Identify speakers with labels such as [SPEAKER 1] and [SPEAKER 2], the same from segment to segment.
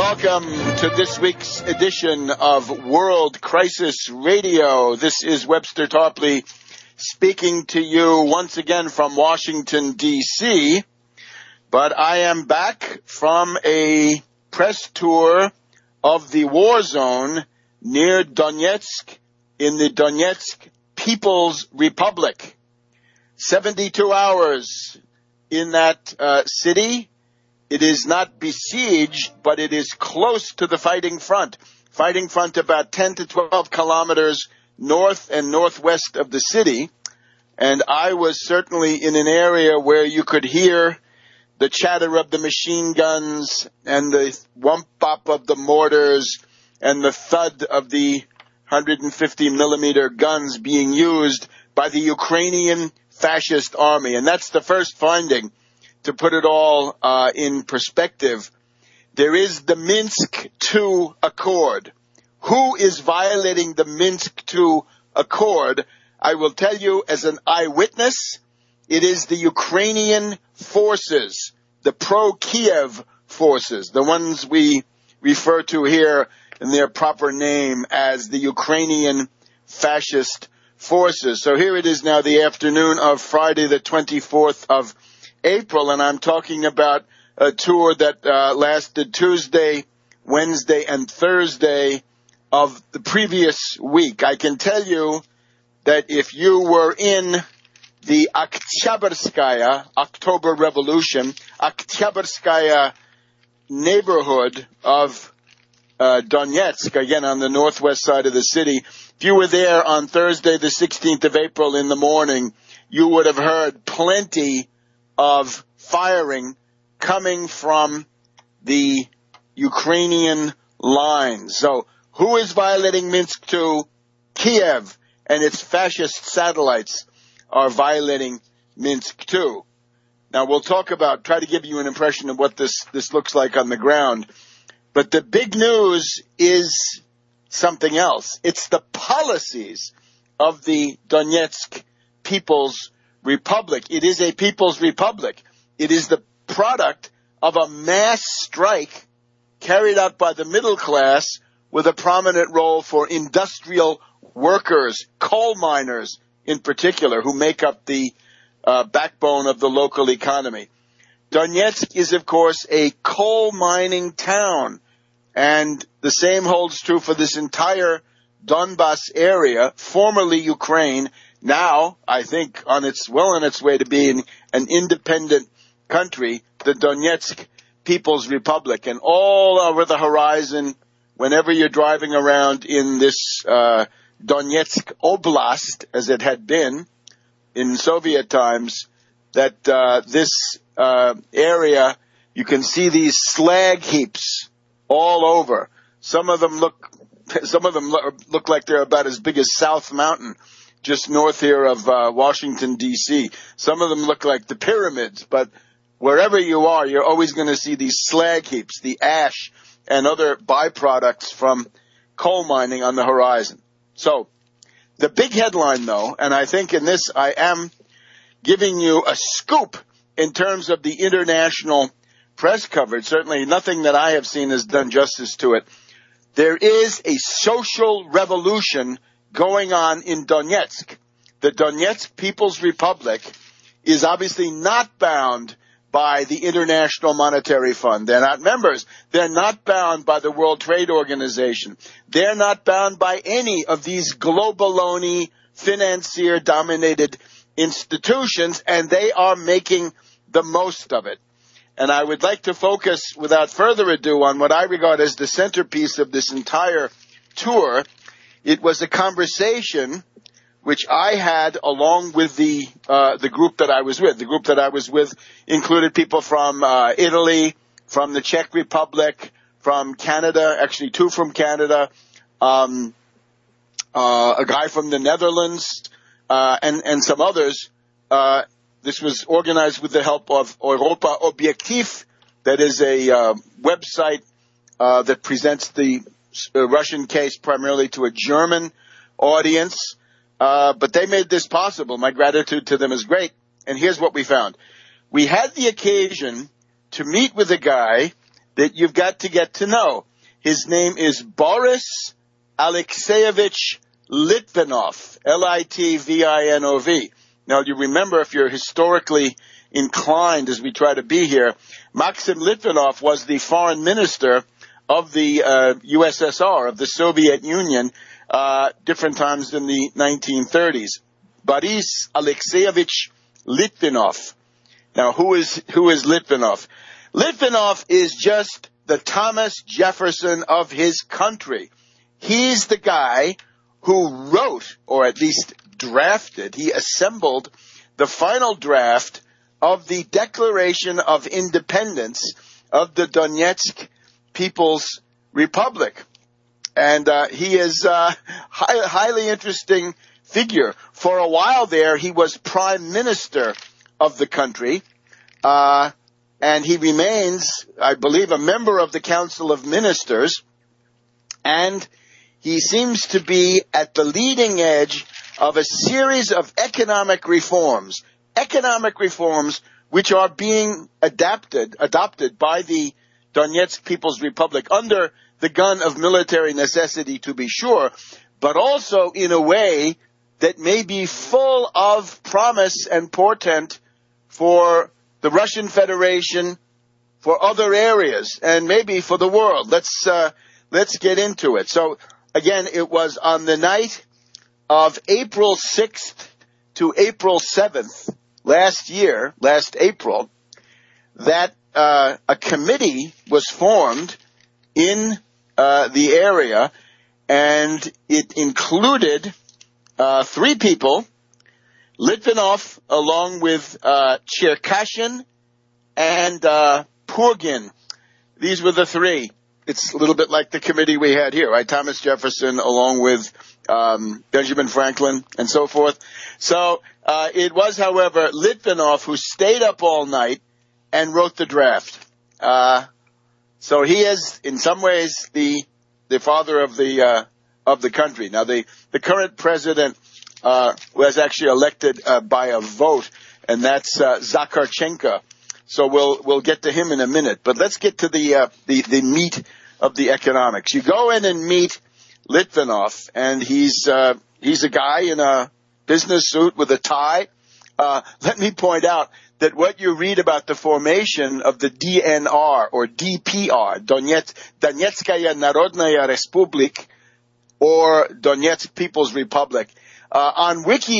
[SPEAKER 1] welcome to this week's edition of World Crisis Radio. This is Webster Tarpley speaking to you once again from Washington, D.C., but I am back from a press tour of the war zone near Donetsk in the Donetsk People's Republic. 72 hours in that city. It is not besieged, but it is close to the fighting front. Fighting front about 10 to 12 kilometers north and northwest of the city. And I was certainly in an area where you could hear the chatter of the machine guns and the whump-bop of the mortars and the thud of the 150 millimeter guns being used by the Ukrainian fascist army. And that's the first finding. To put it all in perspective, there is the Minsk II Accord. Who is violating the Minsk II Accord? I will tell you as an eyewitness, it is the Ukrainian forces, the pro-Kiev forces, the ones we refer to here in their proper name as the Ukrainian fascist forces. So here it is now, the afternoon of Friday the 24th of April, and I'm talking about a tour that lasted Tuesday, Wednesday, and Thursday of the previous week. I can tell you that if you were in the Oktyabrskaya, October Revolution, Oktyabrskaya neighborhood of Donetsk, again on the northwest side of the city, if you were there on Thursday, the 16th of April in the morning, you would have heard plenty of firing coming from the Ukrainian lines. So who is violating Minsk II? Kiev and its fascist satellites are violating Minsk II. Now we'll talk about, try to give you an impression of what this looks like on the ground. But the big news is something else. It's the policies of the Donetsk People's Republic. It is a people's republic. It is the product of a mass strike carried out by the middle class with a prominent role for industrial workers, coal miners in particular, who make up the backbone of the local economy. Donetsk is, of course, a coal mining town, and the same holds true for this entire Donbas area, formerly Ukraine. Now, I think on its way to being an independent country, the Donetsk People's Republic. And all over the horizon, whenever you're driving around in this Donetsk Oblast, as it had been in Soviet times, that this area, you can see these slag heaps all over. Some of them look like they're about as big as South Mountain, just north here of Washington, D.C. Some of them look like the pyramids, but wherever you are, you're always going to see these slag heaps, the ash and other byproducts from coal mining on the horizon. So the big headline, though, and I think in this I am giving you a scoop in terms of the international press coverage. Certainly nothing that I have seen has done justice to it. There is a social revolution going on in Donetsk. The Donetsk People's Republic is obviously not bound by the International Monetary Fund. They're not members. They're not bound by the World Trade Organization. They're not bound by any of these globaloni, financier-dominated institutions, and they are making the most of it. And I would like to focus, without further ado, on what I regard as the centerpiece of this entire tour. It was a conversation which I had along with the group that I was with. The group that I was with included people from Italy, from the Czech Republic, from Canada, actually two from Canada, a guy from the Netherlands, and some others. This was organized with the help of Europa Objektiv, that is a website that presents the Russian case primarily to a German audience. But they made this possible. My gratitude to them is great. And here's what we found. We had the occasion to meet with a guy that you've got to get to know. His name is Boris Alexeyevich Litvinov, Litvinov. Now, you remember, if you're historically inclined, as we try to be here, Maxim Litvinov was the foreign minister of the USSR, of the Soviet Union, different times in the 1930s. Boris Alexeyevich Litvinov. Now, who is Litvinov? Litvinov is just the Thomas Jefferson of his country. He's the guy who wrote, or at least drafted, he assembled the final draft of the Declaration of Independence of the Donetsk People's Republic. And he is a highly interesting figure. For a while there, he was prime minister of the country, and he remains, I believe, a member of the Council of Ministers, and he seems to be at the leading edge of a series of economic reforms which are being adopted by the Donetsk People's Republic under the gun of military necessity, to be sure, but also in a way that may be full of promise and portent for the Russian Federation, for other areas, and maybe for the world. Let's get into it. So, again, it was on the night of April 6th to April 7th last April, that a committee was formed in the area, and it included three people: Litvinov, along with Cherkashin and Purgin. These were the three. It's a little bit like the committee we had here, right? Thomas Jefferson, along with Benjamin Franklin, and so forth. So it was, however, Litvinov who stayed up all night and wrote the draft. So he is, in some ways, the father of the country. Now, the current president was actually elected by a vote, and that's Zakharchenko. So we'll get to him in a minute. But let's get to the meat of the economics. You go in and meet Litvinov, and he's a guy in a business suit with a tie. Let me point out that what you read about the formation of the DNR or DPR, Donetskaya Narodnaya Respublik, or Donetsk People's Republic, on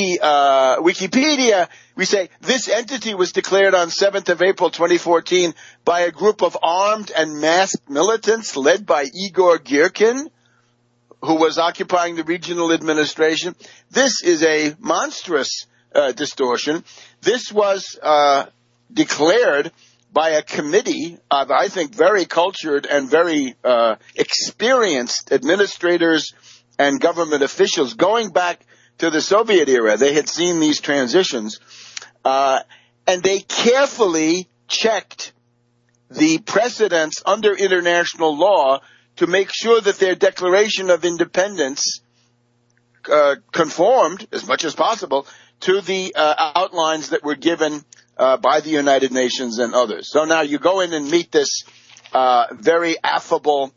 [SPEAKER 1] Wikipedia, we say this entity was declared on 7th of April 2014 by a group of armed and masked militants led by Igor Girkin, who was occupying the regional administration. This is a monstrous distortion. This was declared by a committee of, I think, very cultured and very experienced administrators and government officials going back to the Soviet era. They had seen these transitions, and they carefully checked the precedents under international law to make sure that their Declaration of Independence conformed, as much as possible, to the outlines that were given by the United Nations and others. So now you go in and meet this very affable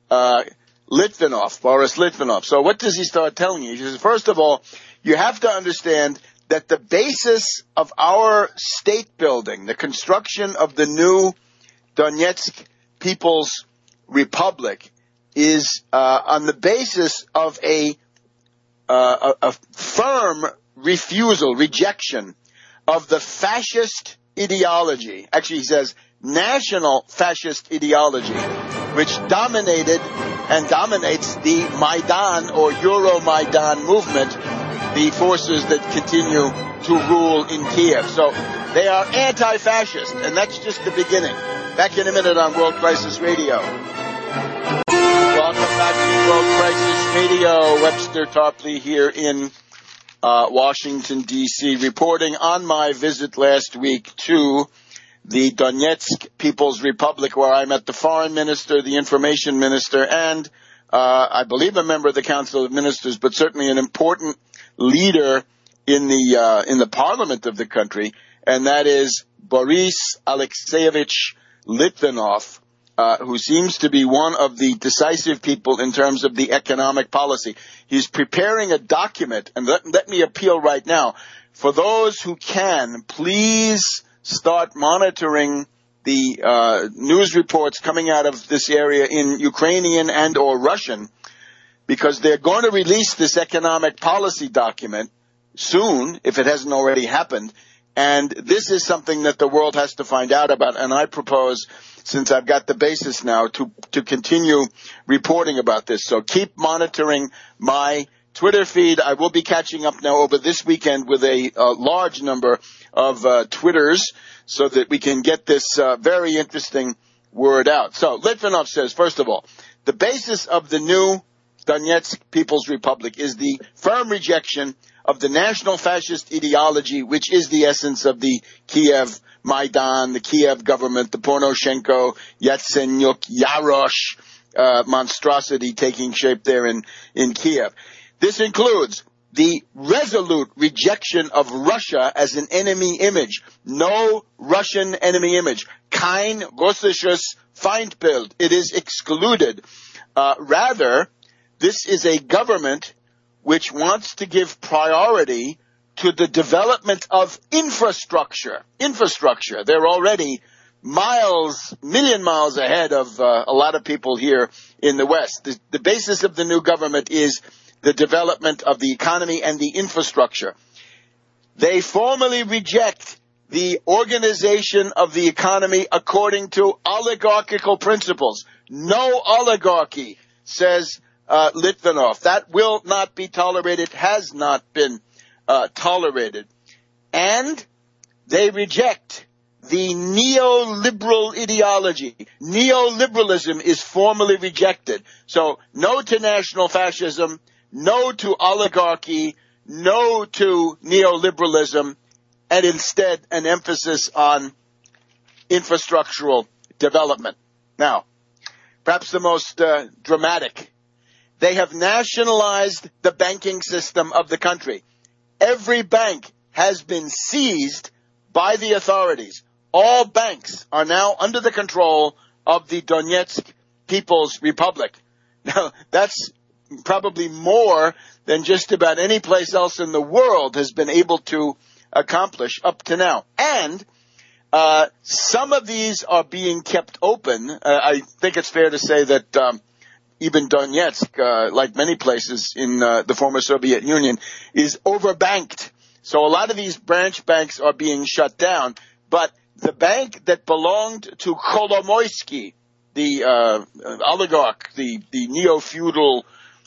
[SPEAKER 1] Litvinov, Boris Litvinov. So what does he start telling you? He says, first of all, you have to understand that the basis of our state building, the construction of the new Donetsk People's Republic, is on the basis of a firm rejection of the fascist ideology. Actually, he says national fascist ideology, which dominated and dominates the Maidan or Euromaidan movement, the forces that continue to rule in Kiev. So they are anti-fascist, and that's just the beginning. Back in a minute on World Crisis Radio. Welcome back to World Crisis Radio. Webster Topley here in Washington, D.C., reporting on my visit last week to the Donetsk People's Republic, where I met the foreign minister, the information minister, and I believe a member of the Council of Ministers, but certainly an important leader in the parliament of the country, and that is Boris Alexeyevich Litvinov, who seems to be one of the decisive people in terms of the economic policy. He's preparing a document, and let me appeal right now. For those who can, please start monitoring the news reports coming out of this area in Ukrainian and or Russian, because they're going to release this economic policy document soon, if it hasn't already happened. And this is something that the world has to find out about. And I propose, since I've got the basis now, to continue reporting about this. So keep monitoring my Twitter feed. I will be catching up now over this weekend with a large number of Twitters so that we can get this very interesting word out. So Litvinov says, first of all, the basis of the new Donetsk People's Republic is the firm rejection of the national fascist ideology, which is the essence of the Kiev Maidan, the Kiev government, the Poroshenko, Yatsenyuk, Yarosh monstrosity taking shape there in Kiev. This includes the resolute rejection of Russia as an enemy image. No Russian enemy image. Kein russisches Feindbild. It is excluded. Rather, this is a government which wants to give priority to the development of infrastructure. Infrastructure. They're already million miles ahead of a lot of people here in the West. The basis of the new government is the development of the economy and the infrastructure. They formally reject the organization of the economy according to oligarchical principles. No oligarchy, says Litvinov. That will not be tolerated, has not been tolerated. And they reject the neoliberal ideology. Neoliberalism is formally rejected. So no to national fascism, no to oligarchy, no to neoliberalism, and instead an emphasis on infrastructural development. Now, perhaps the most dramatic, they have nationalized the banking system of the country. Every bank has been seized by the authorities. All banks are now under the control of the Donetsk People's Republic. Now, that's probably more than just about any place else in the world has been able to accomplish up to now. And some of these are being kept open. I think it's fair to say that even Donetsk, like many places in the former Soviet Union, is overbanked. So a lot of these branch banks are being shut down. But the bank that belonged to Kolomoisky, the oligarch, the neo-feudal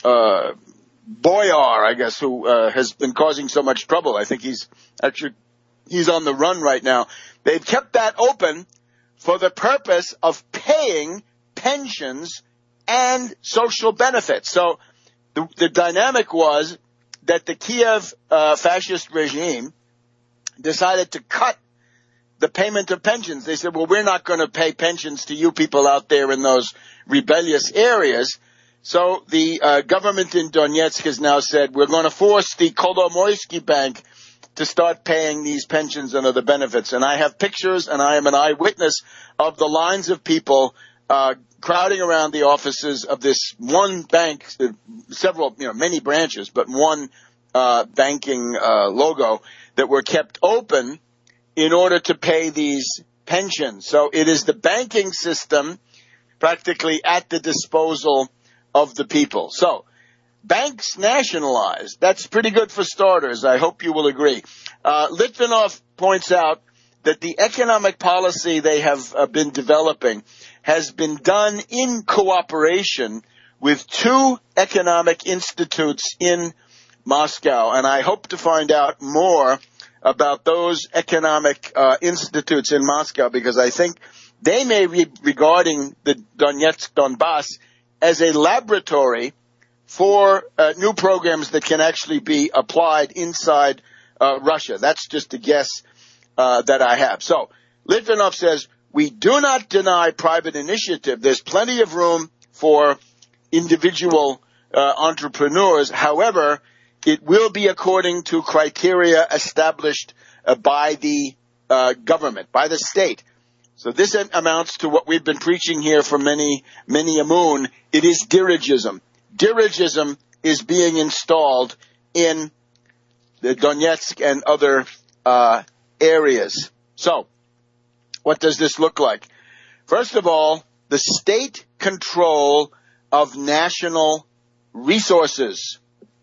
[SPEAKER 1] boyar, I guess, who has been causing so much trouble. I think he's on the run right now. They've kept that open for the purpose of paying pensions and social benefits. So the dynamic was that the Kiev fascist regime decided to cut the payment of pensions. They said, well, we're not going to pay pensions to you people out there in those rebellious areas. So the government in Donetsk has now said, we're going to force the Kolomoisky Bank to start paying these pensions and other benefits. And I have pictures, and I am an eyewitness of the lines of people crowding around the offices of this one bank, several, many branches, but one banking logo that were kept open in order to pay these pensions. So it is the banking system practically at the disposal of the people. So banks nationalized. That's pretty good for starters. I hope you will agree. Litvinov points out that the economic policy they have been developing has been done in cooperation with two economic institutes in Moscow. And I hope to find out more about those economic institutes in Moscow, because I think they may be regarding the Donetsk Donbass as a laboratory for new programs that can actually be applied inside Russia. That's just a guess that I have. So Litvinov says, we do not deny private initiative. There's plenty of room for individual entrepreneurs. However, it will be according to criteria established by the government, by the state. So this amounts to what we've been preaching here for many a moon. It is dirigism. Dirigism is being installed in the Donetsk and other areas. So, what does this look like? First of all, the state control of national resources.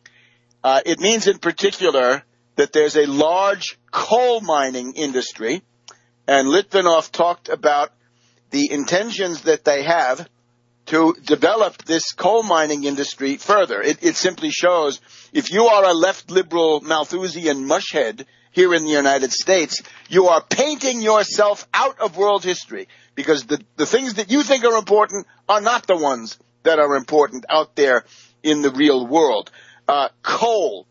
[SPEAKER 1] It means in particular that there's a large coal mining industry, and Litvinov talked about the intentions that they have to develop this coal mining industry further. It simply shows if you are a left liberal Malthusian mushhead here in the United States, you are painting yourself out of world history, because the things that you think are important are not the ones that are important out there in the real world. Coal.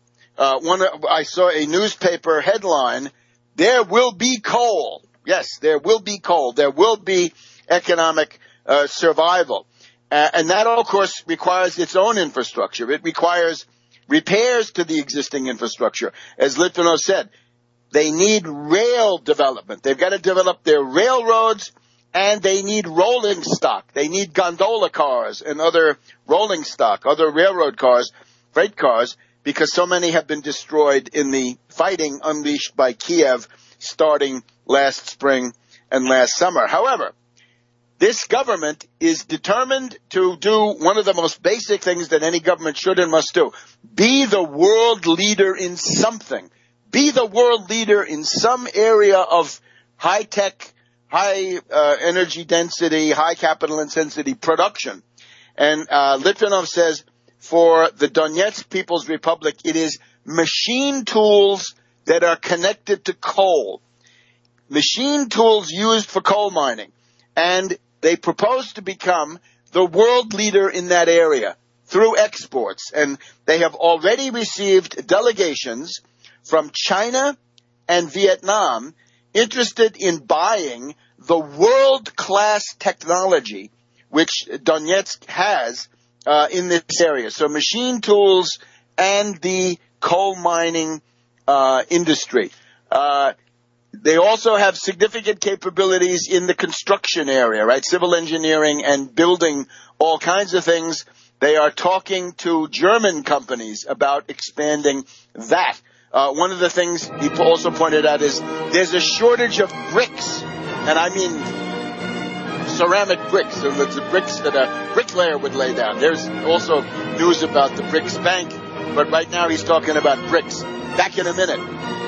[SPEAKER 1] I saw a newspaper headline, there will be coal. Yes, there will be coal. There will be economic survival. And that, of course, requires its own infrastructure. It requires repairs to the existing infrastructure. As Litvinov said, they need rail development. They've got to develop their railroads, and they need rolling stock. They need gondola cars and other rolling stock, other railroad cars, freight cars, because so many have been destroyed in the fighting unleashed by Kiev starting last spring and last summer. However, this government is determined to do one of the most basic things that any government should and must do. Be the world leader in something. Be the world leader in some area of high-tech, high energy density, high capital intensity production. And Litvinov says for the Donetsk People's Republic, it is machine tools that are connected to coal. Machine tools used for coal mining. And they propose to become the world leader in that area through exports. And they have already received delegations from China and Vietnam interested in buying the world-class technology which Donetsk has in this area. So machine tools and the coal mining industry. They also have significant capabilities in the construction area, right? Civil engineering and building all kinds of things. They are talking to German companies about expanding that. One of the things he also pointed out is there's a shortage of bricks, and I mean ceramic bricks, so that's the bricks that a bricklayer would lay down. There's also news about the BRICS Bank, but right now he's talking about bricks. Back in a minute.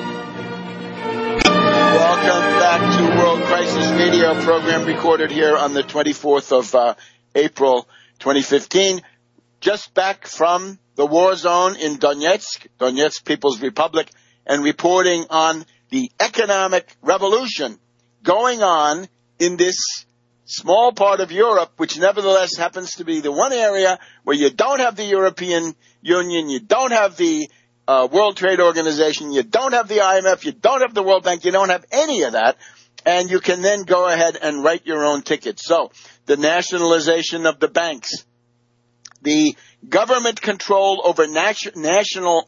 [SPEAKER 1] Welcome back to World Crisis Radio program recorded here on the 24th of April 2015. Just back from the war zone in Donetsk People's Republic, and reporting on the economic revolution going on in this small part of Europe, which nevertheless happens to be the one area where you don't have the European Union, you don't have the World Trade Organization, you don't have the IMF, you don't have the World Bank, you don't have any of that, and you can then go ahead and write your own ticket. So, the nationalization of the banks, the government control over natural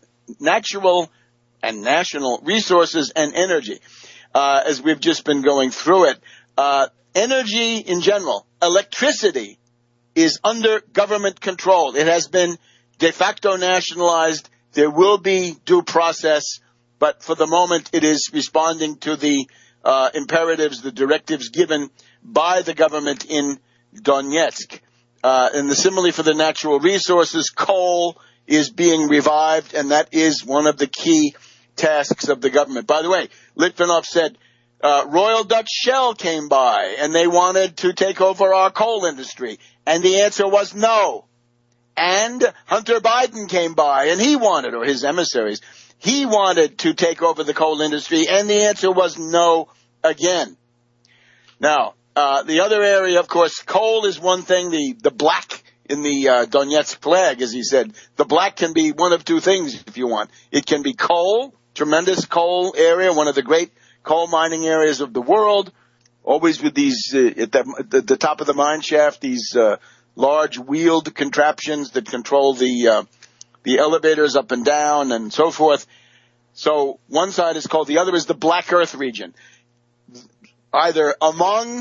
[SPEAKER 1] resources and energy, as we've just been going through it. Energy in general, electricity, is under government control. It has been de facto nationalized. There will be due process, but for the moment it is responding to the imperatives, the directives given by the government in Donetsk. And similarly for the natural resources, coal is being revived, and that is one of the key tasks of the government. By the way, Litvinov said Royal Dutch Shell came by and they wanted to take over our coal industry, and the answer was no. And Hunter Biden came by and he wanted, or his emissaries, he wanted to take over the coal industry, and the answer was no again. Now, the other area, of course, coal is one thing. The black in the Donetsk flag, as he said, the black can be one of two things if you want. It can be coal, tremendous coal area, one of the great coal mining areas of the world, always with these, at the top of the mine shaft, these large wheeled contraptions that control the elevators up and down and so forth. So one side is coal, the other is the Black Earth region. Either among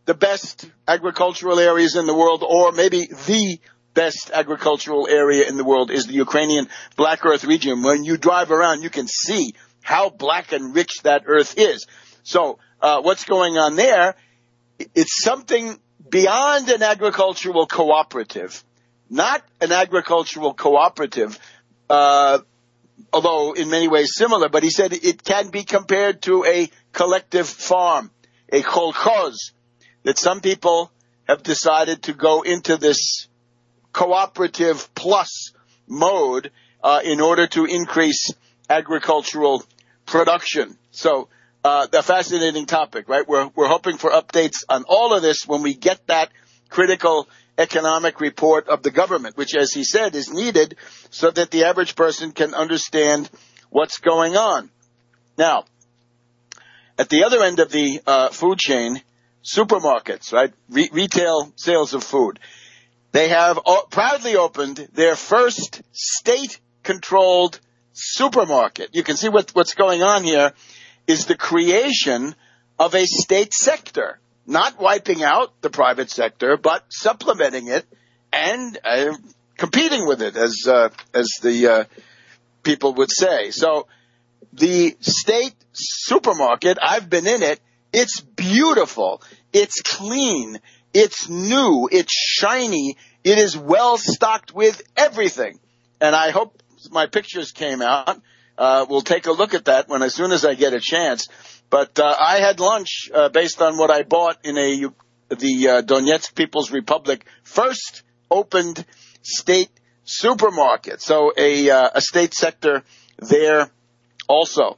[SPEAKER 1] the best agricultural areas in the world, or maybe the best agricultural area in the world, is the Ukrainian Black Earth region. When you drive around, you can see how black and rich that earth is. So what's going on there? It's something beyond an agricultural cooperative, not an agricultural cooperative, although in many ways similar, but he said it can be compared to a collective farm, a kolkhoz, that some people have decided to go into this cooperative plus mode in order to increase agricultural production. So a fascinating topic, right? We're hoping for updates on all of this when we get that critical economic report of the government, which, as he said, is needed so that the average person can understand what's going on. Now, at the other end of the food chain, supermarkets, right? Retail sales of food. They have proudly opened their first state-controlled supermarket. You can see what's going on here is the creation of a state sector, not wiping out the private sector, but supplementing it and competing with it, as the people would say. So the state supermarket, I've been in it. It's beautiful. It's clean. It's new. It's shiny. It is well stocked with everything. And I hope my pictures came out. We'll take a look at that as soon as I get a chance. But I had lunch based on what I bought in the Donetsk People's Republic first opened state supermarket. So a state sector there also.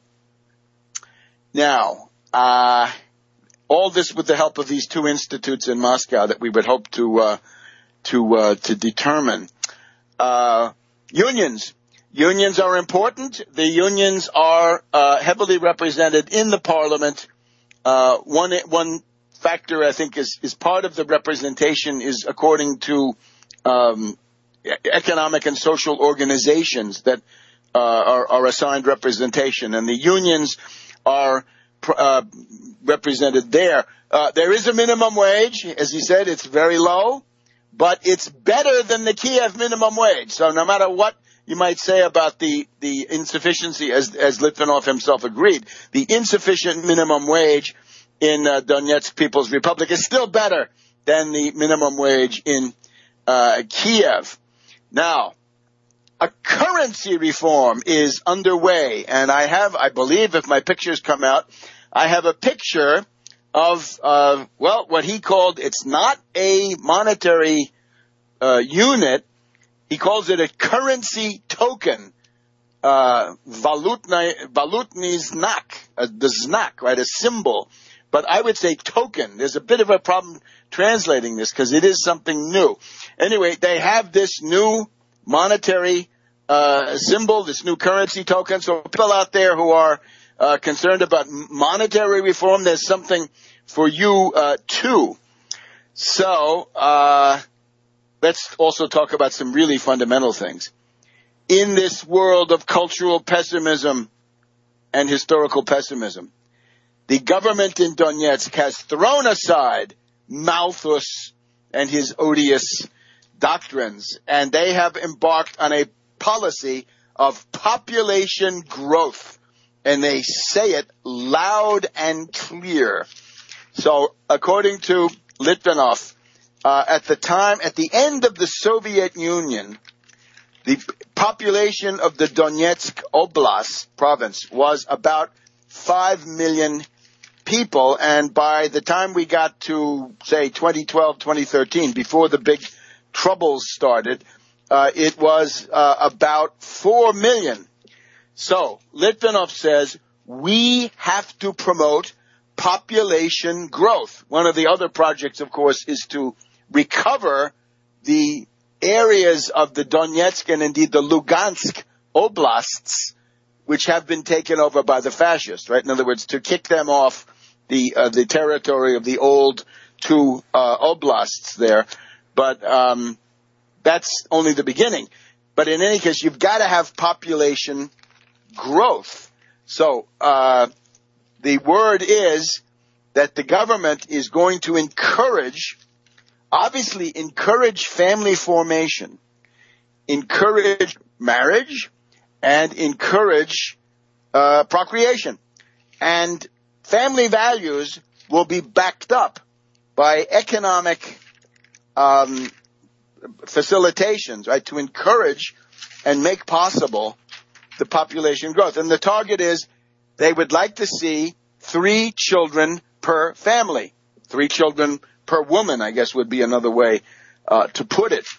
[SPEAKER 1] Now, all this with the help of these two institutes in Moscow that we would hope to determine. Unions. Unions are important. The unions are heavily represented in the parliament. One factor, I think, is part of the representation is according to economic and social organizations that are assigned representation, and the unions are represented there. There is a minimum wage. As he said, it's very low, but it's better than the Kiev minimum wage. So no matter what you might say about the insufficiency, as Litvinov himself agreed, the insufficient minimum wage in Donetsk People's Republic is still better than the minimum wage in Kiev. Now, a currency reform is underway, and I believe, if my pictures come out, I have a picture of, what he called, it's not a monetary unit. He calls it a currency token, valutny znak, the znak, right, a symbol. But I would say token. There's a bit of a problem translating this because it is something new. Anyway, they have this new monetary symbol, this new currency token. So people out there who are concerned about monetary reform, there's something for you too. So let's also talk about some really fundamental things. In this world of cultural pessimism and historical pessimism, the government in Donetsk has thrown aside Malthus and his odious doctrines, and they have embarked on a policy of population growth, and they say it loud and clear. So, according to Litvinov, at the end of the Soviet Union, the population of the Donetsk Oblast province was about 5 million people, and by the time we got to, say, 2012, 2013, before the big troubles started, it was about 4 million. So, Litvinov says, we have to promote population growth. One of the other projects, of course, is to recover the areas of the Donetsk and indeed the Lugansk oblasts, which have been taken over by the fascists, right? In other words, to kick them off the territory of the old two oblasts there. But that's only the beginning. But in any case, you've got to have population growth. So the word is that the government is going to encourage family formation, encourage marriage, and encourage procreation. And family values will be backed up by economic facilitations, right, to encourage and make possible the population growth. And the target is they would like to see 3 children per family. 3 children per woman, I guess, would be another way to put it,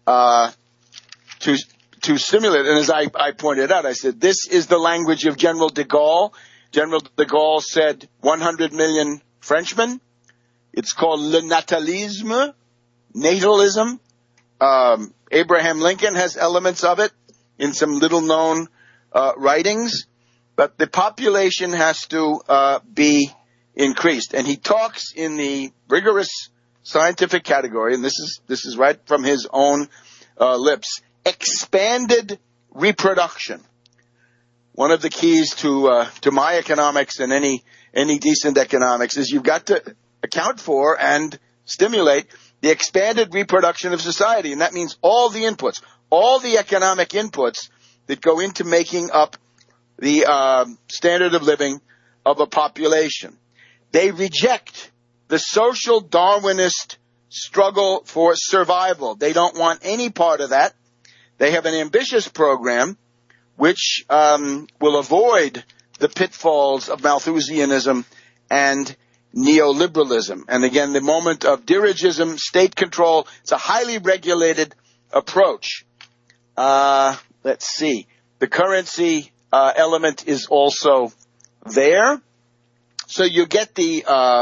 [SPEAKER 1] to stimulate. And as I pointed out, I said, this is the language of General de Gaulle. General de Gaulle said 100 million Frenchmen. It's called le natalisme, natalism. Abraham Lincoln has elements of it in some little-known writings. But the population has to be increased. And he talks in the rigorous scientific category, and this is right from his own lips, expanded reproduction. One of the keys to my economics and any decent economics is you've got to account for and stimulate the expanded reproduction of society. And that means all the inputs, all the economic inputs that go into making up the standard of living of a population. They reject the social Darwinist struggle for survival. They don't want any part of that. They have an ambitious program which will avoid the pitfalls of Malthusianism and neoliberalism. And again, the moment of dirigism, state control, it's a highly regulated approach. Let's see. The currency element is also there. So you get the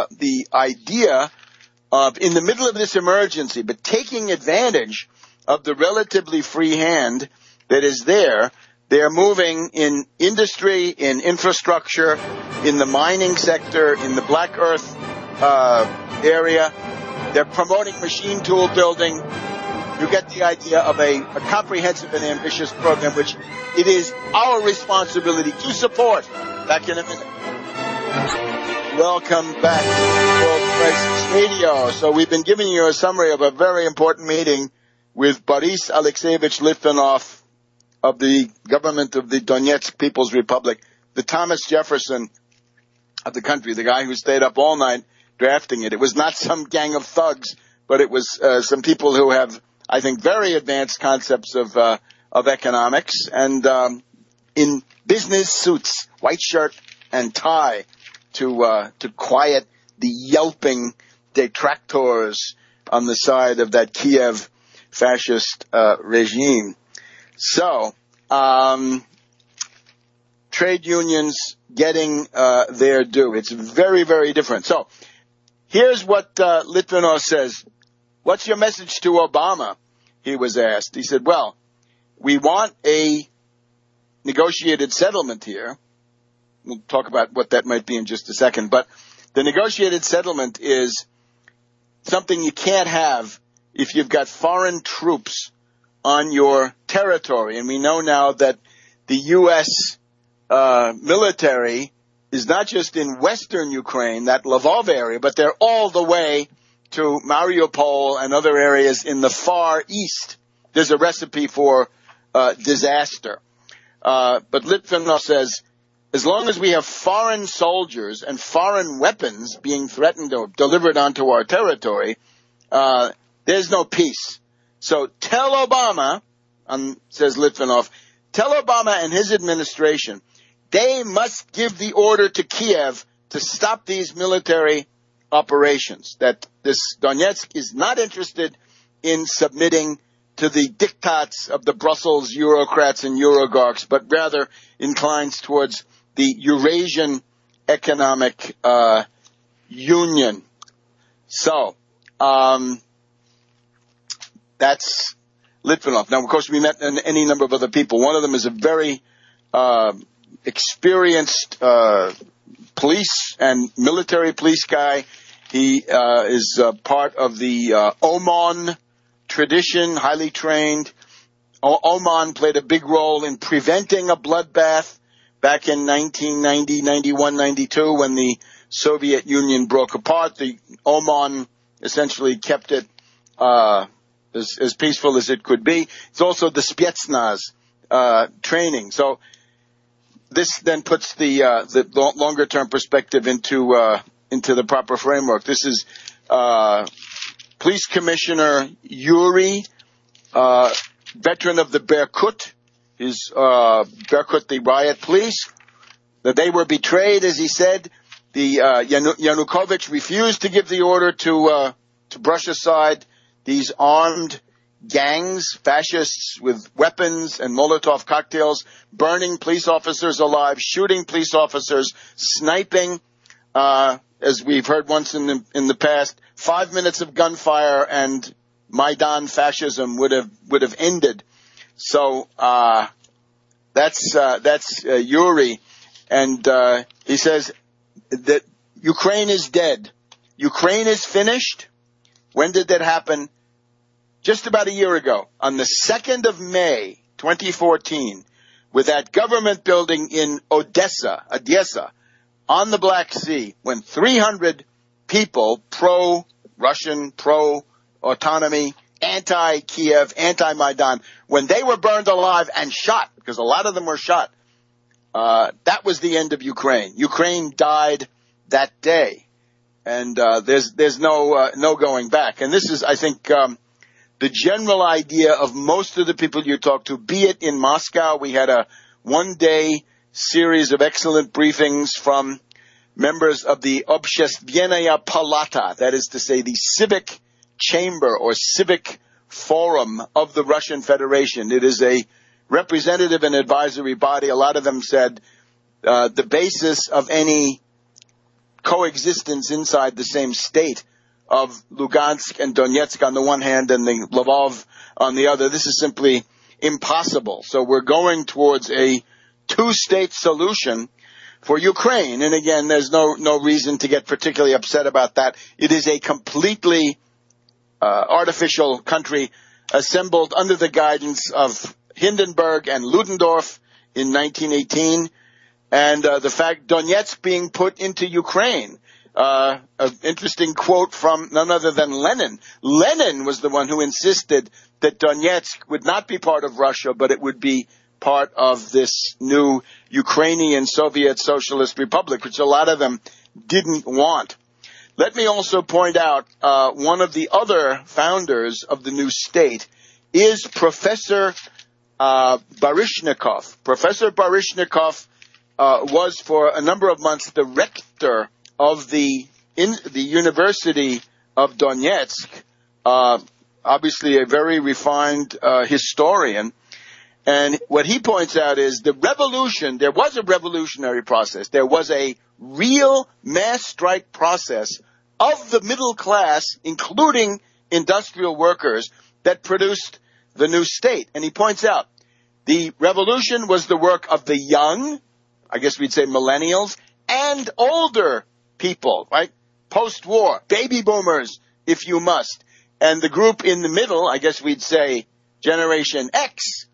[SPEAKER 1] idea of, in the middle of this emergency, but taking advantage of the relatively free hand that is there, they're moving in industry, in infrastructure, in the mining sector, in the black earth area. They're promoting machine tool building. You get the idea of a comprehensive and ambitious program, which it is our responsibility to support. Back in a minute. Welcome back to World Crisis Radio. So we've been giving you a summary of a very important meeting with Boris Alexeyevich Litvinov of the government of the Donetsk People's Republic, the Thomas Jefferson of the country, the guy who stayed up all night drafting it. It was not some gang of thugs, but it was some people who have, I think, very advanced concepts of economics, and in business suits, white shirt and tie, to quiet the yelping detractors on the side of that Kiev fascist regime. So, trade unions getting their due. It's very, very different. So, here's what Litvinov says. What's your message to Obama? He was asked. He said, well, we want a negotiated settlement here. We'll talk about what that might be in just a second. But the negotiated settlement is something you can't have if you've got foreign troops on your territory. And we know now that the U.S. Military is not just in western Ukraine, that Lvov area, but they're all the way to Mariupol and other areas in the far east. There's a recipe for disaster. But Litvinov says, as long as we have foreign soldiers and foreign weapons being threatened or delivered onto our territory, there's no peace. So tell Obama, says Litvinov, tell Obama and his administration, they must give the order to Kiev to stop these military operations, that this Donetsk is not interested in submitting to the diktats of the Brussels Eurocrats and Eurogorks, but rather inclines towards the Eurasian Economic Union. So, that's Litvinov. Now, of course, we met any number of other people. One of them is a very experienced police and military police guy. He is part of the Oman tradition, highly trained. Oman played a big role in preventing a bloodbath back in 1990, 91, 92, when the Soviet Union broke apart. The Oman essentially kept it as peaceful as it could be. It's also the Spetsnaz training. So this then puts the longer term perspective into the proper framework. This is Police Commissioner Yuri, veteran of the Berkut, Berkut, the riot police, that they were betrayed, as he said. The Yanukovych refused to give the order to brush aside these armed gangs, fascists with weapons and Molotov cocktails, burning police officers alive, shooting police officers, sniping. As we've heard once in the past, 5 minutes of gunfire and Maidan fascism would have ended. So that's Yuri, and he says that Ukraine is dead. Ukraine is finished. When did that happen? Just about a year ago, on the 2nd of May, 2014, with that government building in Odessa, on the Black Sea, when 300 people, pro-Russian, pro-autonomy, anti-Kiev, anti-Maidan, when they were burned alive and shot, because a lot of them were shot, that was the end of Ukraine. Ukraine died that day, and there's no going back. And this is, I think, the general idea of most of the people you talk to, be it in Moscow. We had a one-day series of excellent briefings from members of the Общественная Palata, that is to say the civic chamber or civic forum of the Russian Federation. It is a representative and advisory body. A lot of them said the basis of any coexistence inside the same state of Lugansk and Donetsk on the one hand and the Lvov on the other, this is simply impossible. So we're going towards a two-state solution for Ukraine. And again, there's no reason to get particularly upset about that. It is a completely artificial country assembled under the guidance of Hindenburg and Ludendorff in 1918. And the fact Donetsk being put into Ukraine, an interesting quote from none other than Lenin. Lenin was the one who insisted that Donetsk would not be part of Russia, but it would be part of this new Ukrainian Soviet Socialist Republic, which a lot of them didn't want. Let me also point out one of the other founders of the new state is Professor Baryshnikov. Professor Baryshnikov was for a number of months the rector of the University of Donetsk, obviously a very refined historian. And what he points out is the revolution, there was a revolutionary process. There was a real mass strike process of the middle class, including industrial workers, that produced the new state. And he points out the revolution was the work of the young, I guess we'd say millennials, and older people, right? Post-war, baby boomers, if you must. And the group in the middle, I guess we'd say Generation X,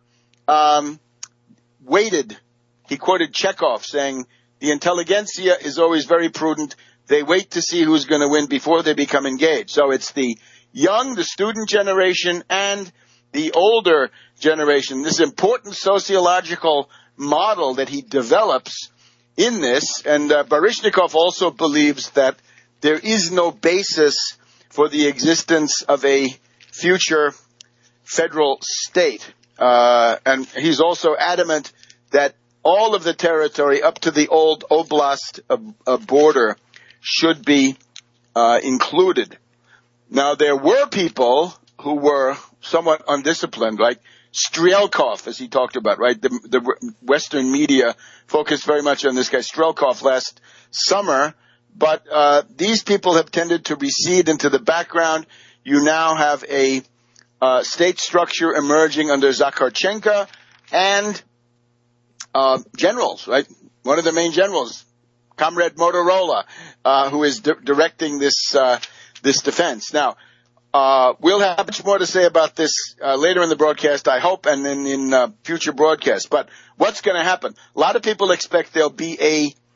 [SPEAKER 1] waited. He quoted Chekhov saying, the intelligentsia is always very prudent. They wait to see who's going to win before they become engaged. So it's the young, the student generation, and the older generation. This important sociological model that he develops in this. And Baryshnikov also believes that there is no basis for the existence of a future federal state. And he's also adamant that all of the territory up to the old oblast border should be included. Now, there were people who were somewhat undisciplined, like Strelkov, as he talked about, right? The Western media focused very much on this guy, Strelkov, last summer. But these people have tended to recede into the background. You now have a state structure emerging under Zakharchenko and generals, right? One of the main generals, Comrade Motorola, who is directing this defense. Now, we'll have much more to say about this later in the broadcast, I hope, and in future broadcasts. But what's going to happen? A lot of people expect there'll be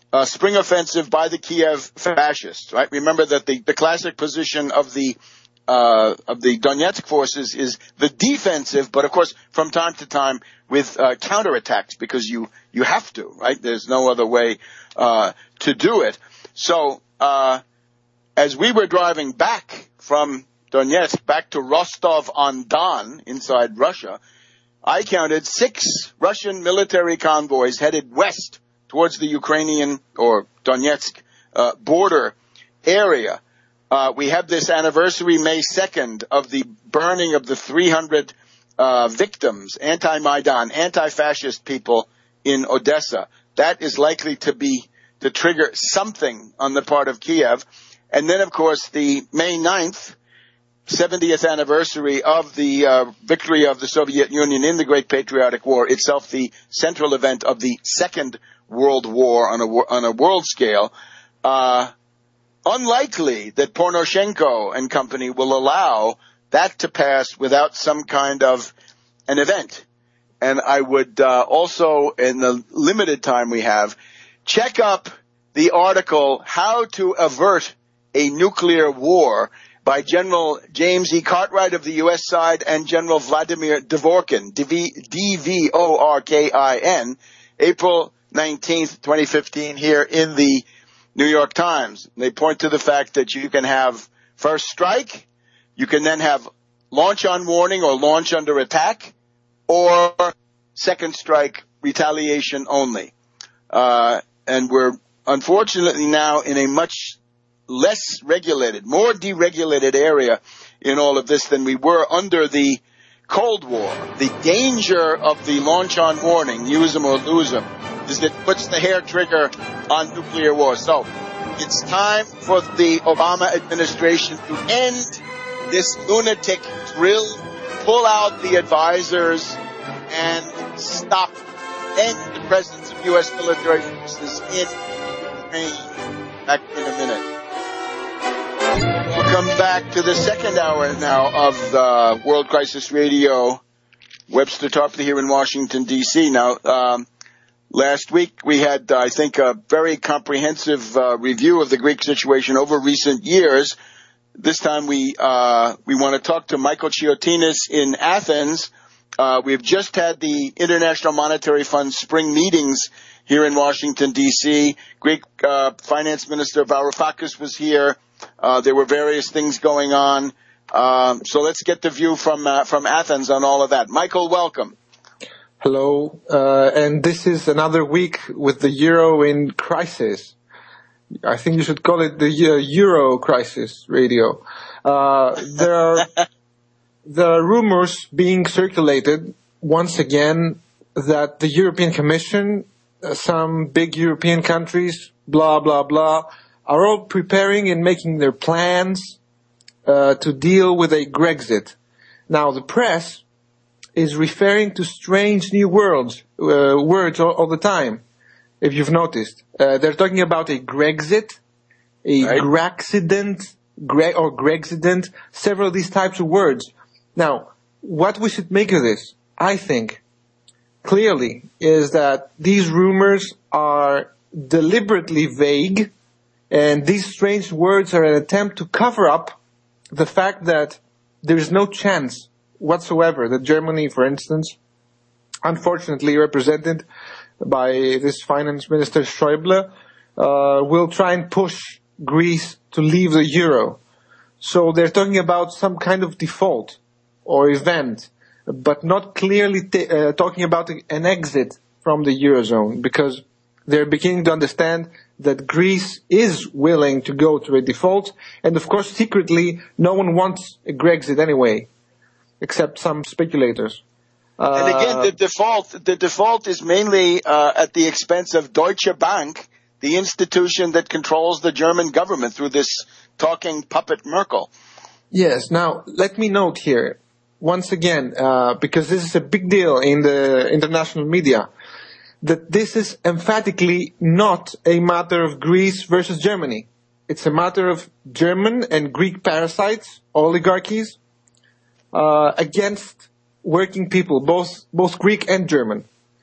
[SPEAKER 1] spring offensive by the Kiev fascists, right? Remember that the classic position of the Donetsk forces is the defensive, but of course from time to time with counterattacks, because you have to, right? There's no other way to do it. So as we were driving back from Donetsk back to Rostov-on-Don inside Russia, I counted 6 Russian military convoys headed west towards the Ukrainian or Donetsk border area. We have this anniversary, May 2nd, of the burning of the 300 victims, anti-Maidan, anti-fascist people in Odessa. That is likely to trigger something on the part of Kiev. And then, of course, the May 9th, 70th anniversary of the victory of the Soviet Union in the Great Patriotic War, itself the central event of the Second World War on a world scale. Unlikely that Poroshenko and company will allow that to pass without some kind of an event. And I would also, in the limited time we have, check up the article How to Avert a Nuclear War by General James E. Cartwright of the U.S. side and General Vladimir Dvorkin, D-V-O-R-K-I-N, April 19th, 2015, here in the New York Times. They point to the fact that you can have first strike, you can then have launch on warning or launch under attack, or second strike, retaliation only. And we're unfortunately now in a much less regulated, more deregulated area in all of this than we were under the Cold War. The danger of the launch on warning, use them or lose them, is that it puts the hair trigger on nuclear war. So it's time for the Obama administration to end this lunatic drill, pull out the advisors, and end the presence of U.S. military forces in Ukraine. Back in a minute. Welcome back to the second hour now of the World Crisis Radio. Webster Tarpley here in Washington, D.C. Now, last week we had, I think, a very comprehensive review of the Greek situation over recent years. This time we want to talk to Michael Chiotinis in Athens. We've just had the International Monetary Fund spring meetings here in Washington, D.C. Greek Finance Minister Varoufakis was here. There were various things going on. So let's get the view from Athens on all of that. Michael, welcome.
[SPEAKER 2] Hello. And this is another week with the euro in crisis. I think you should call it the Euro Crisis Radio. There are rumors being circulated once again that the European Commission, some big European countries, blah, blah, blah, are all preparing and making their plans to deal with a Grexit. Now, the press is referring to strange new words all the time, if you've noticed. They're talking about a Grexit, a right. Grexident, or Grexident, several of these types of words. Now, what we should make of this, I think, clearly, is that these rumors are deliberately vague, and these strange words are an attempt to cover up the fact that there is no chance whatsoever that Germany, for instance, unfortunately represented by this finance minister Schäuble, will try and push Greece to leave the euro. So they're talking about some kind of default or event, but not clearly talking about an exit from the eurozone, because they're beginning to understand that Greece is willing to go to a default, and of course secretly no one wants a Grexit anyway, except some speculators.
[SPEAKER 1] And again, the default is mainly at the expense of Deutsche Bank, the institution that controls the German government through this talking puppet Merkel.
[SPEAKER 2] Yes. Now, let me note here, once again, because this is a big deal in the international media, that this is emphatically not a matter of Greece versus Germany. It's a matter of German and Greek parasites, oligarchies, against working people, both Greek and German.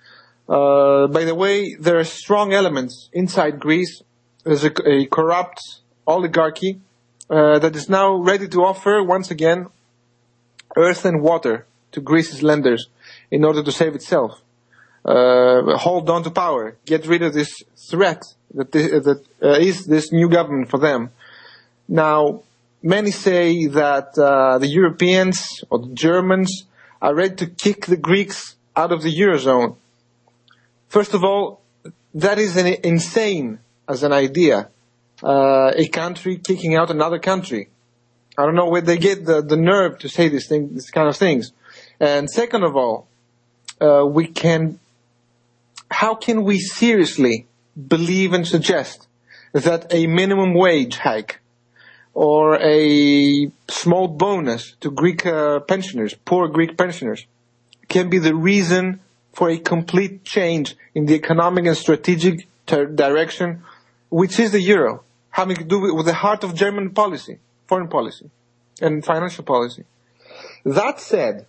[SPEAKER 2] By the way, there are strong elements inside Greece. There's a corrupt oligarchy that is now ready to offer, once again, earth and water to Greece's lenders in order to save itself. Hold on to power. Get rid of this threat that is this new government for them. Now, many say that the Europeans or the Germans are ready to kick the Greeks out of the Eurozone. First of all, that is insane as an idea. A country kicking out another country. I don't know where they get the nerve to say these kind of things. And second of all, how can we seriously believe and suggest that a minimum wage hike or a small bonus to Greek pensioners, poor Greek pensioners, can be the reason for a complete change in the economic and strategic direction, which is the euro, having to do with the heart of German policy, foreign policy, and financial policy. That said,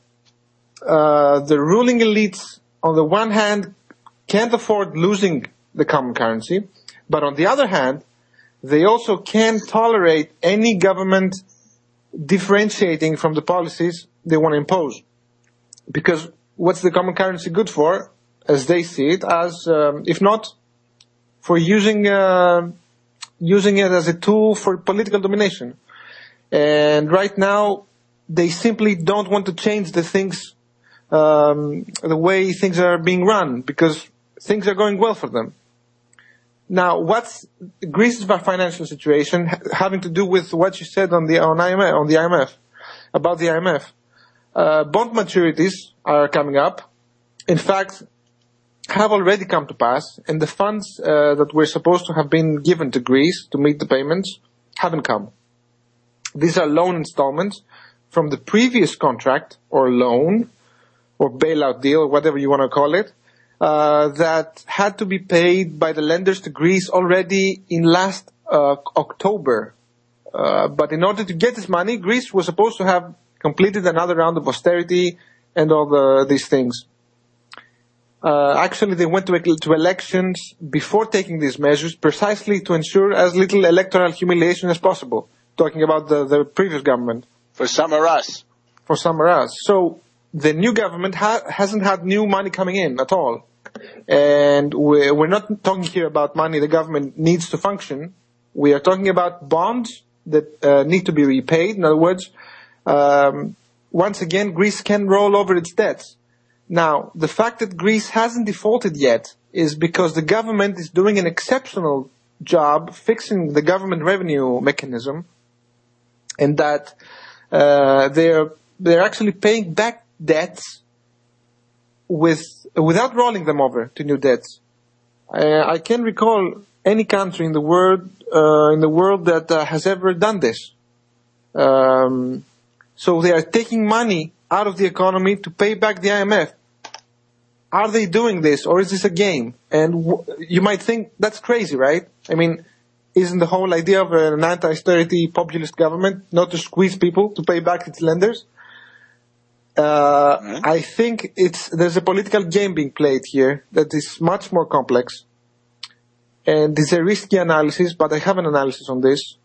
[SPEAKER 2] the ruling elites, on the one hand, can't afford losing the common currency, but on the other hand, they also can't tolerate any government differentiating from the policies they want to impose. Because what's the common currency good for, as they see it, as if not for using it as a tool for political domination. And right now, they simply don't want to change the things, the way things are being run, because things are going well for them. Now, what's Greece's financial situation having to do with what you said on the IMF, about the IMF? Bond maturities are coming up. In fact, have already come to pass, and the funds that were supposed to have been given to Greece to meet the payments haven't come. These are loan installments from the previous contract, or loan, or bailout deal, or whatever you want to call it, that had to be paid by the lenders to Greece already in last October. But in order to get this money, Greece was supposed to have completed another round of austerity and all these things. Actually, they went to elections before taking these measures precisely to ensure as little electoral humiliation as possible. Talking about the previous government.
[SPEAKER 1] For Samaras.
[SPEAKER 2] For Samaras. So the new government hasn't had new money coming in at all. And we're not talking here about money the government needs to function. We are talking about bonds that need to be repaid. In other words, once again, Greece can roll over its debts. Now, the fact that Greece hasn't defaulted yet is because the government is doing an exceptional job fixing the government revenue mechanism, and that they're actually paying back debts without rolling them over to new debts. I can't recall any country in the world that has ever done this. So they are taking money out of the economy to pay back the IMF. Are they doing this, or is this a game? And you might think that's crazy, right? I mean, isn't the whole idea of an anti-austerity populist government not to squeeze people to pay back its lenders? I think there's a political game being played here that is much more complex, and it's a risky analysis, but I have an analysis on this.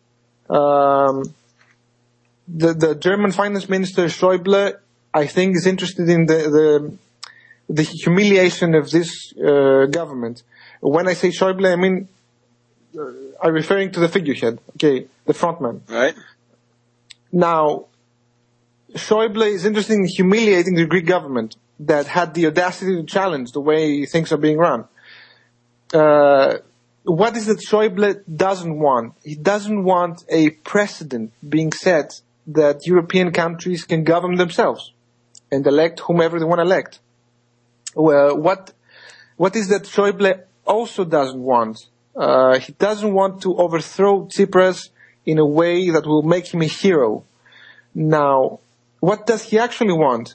[SPEAKER 2] The German finance minister Schäuble, I think, is interested in the humiliation of this government. When I say Schäuble, I mean I'm referring to the figurehead, okay, the frontman.
[SPEAKER 1] Right.
[SPEAKER 2] Now, Schäuble is interested in humiliating the Greek government that had the audacity to challenge the way things are being run. What is it Schäuble doesn't want? He doesn't want a precedent being set that European countries can govern themselves and elect whomever they want to elect. Well, what is that Schäuble also doesn't want? He doesn't want to overthrow Tsipras in a way that will make him a hero. Now, what does he actually want?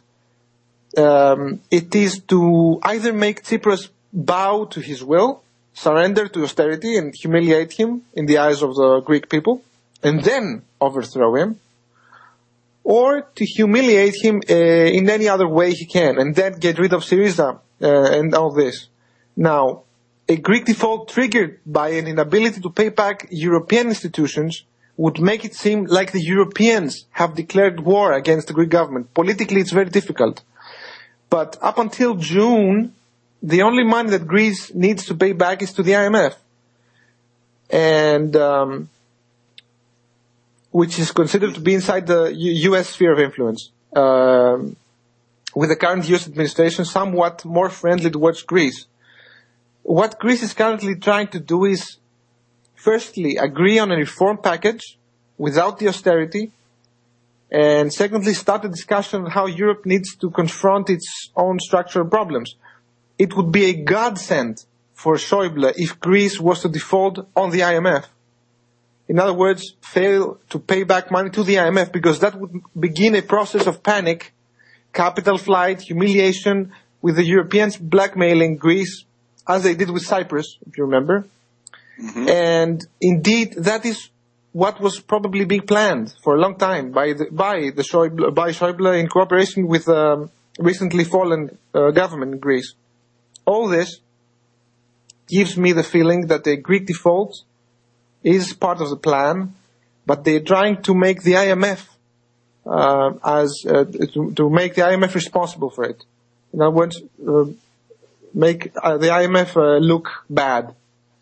[SPEAKER 2] It is to either make Tsipras bow to his will, surrender to austerity and humiliate him in the eyes of the Greek people, and then overthrow him, or to humiliate him in any other way he can, and then get rid of Syriza and all this. Now, a Greek default triggered by an inability to pay back European institutions would make it seem like the Europeans have declared war against the Greek government. Politically, it's very difficult. But up until June, the only money that Greece needs to pay back is to the IMF. And which is considered to be inside the U.S. sphere of influence, with the current U.S. administration somewhat more friendly towards Greece. What Greece is currently trying to do is, firstly, agree on a reform package without the austerity, and secondly, start a discussion on how Europe needs to confront its own structural problems. It would be a godsend for Schäuble if Greece was to default on the IMF. In other words, fail to pay back money to the IMF, because that would begin a process of panic, capital flight, humiliation, with the Europeans blackmailing Greece, as they did with Cyprus, if you remember. Mm-hmm. And indeed, that is what was probably being planned for a long time by Schäuble in cooperation with recently fallen government in Greece. All this gives me the feeling that a Greek default is part of the plan, but they're trying to make the IMF to make the IMF responsible for it. In other words, make the IMF look bad.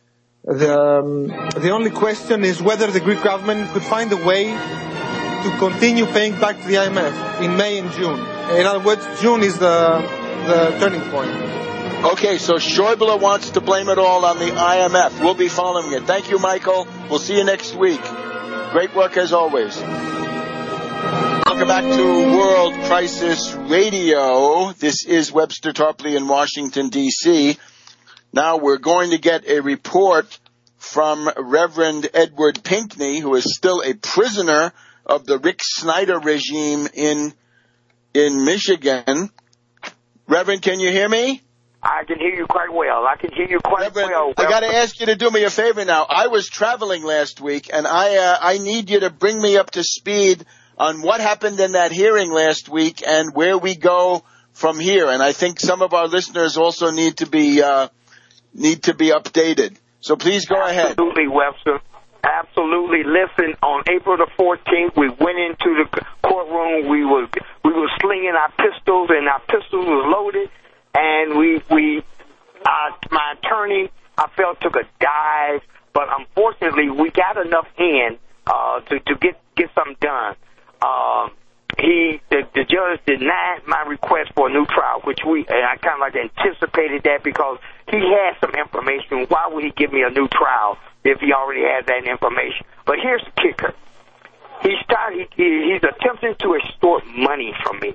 [SPEAKER 2] The only question is whether the Greek government could find a way to continue paying back to the IMF in May and June. In other words, June is the turning point.
[SPEAKER 1] Okay, so Schäuble wants to blame it all on the IMF. We'll be following it. Thank you, Michael. We'll see you next week. Great work as always. Welcome back to World Crisis Radio. This is Webster Tarpley in Washington, D.C. Now we're going to get a report from Reverend Edward Pinkney, who is still a prisoner of the Rick Snyder regime in Michigan. Reverend, can you hear me?
[SPEAKER 3] I can hear you quite well.
[SPEAKER 1] Reverend,
[SPEAKER 3] well.
[SPEAKER 1] I got to ask you to do me a favor now. I was traveling last week, and I need you to bring me up to speed on what happened in that hearing last week and where we go from here. And I think some of our listeners also need to be updated. So please go ahead.
[SPEAKER 3] Absolutely, Webster. Absolutely. Listen, on April the 14th, we went into the courtroom. We were slinging our pistols, and our pistols was loaded. And my attorney, I felt, took a dive, but unfortunately, we got enough in to get something done. The judge denied my request for a new trial, and I kind of like anticipated that because he had some information. Why would he give me a new trial if he already had that information? But here's the kicker: he's attempting to extort money from me.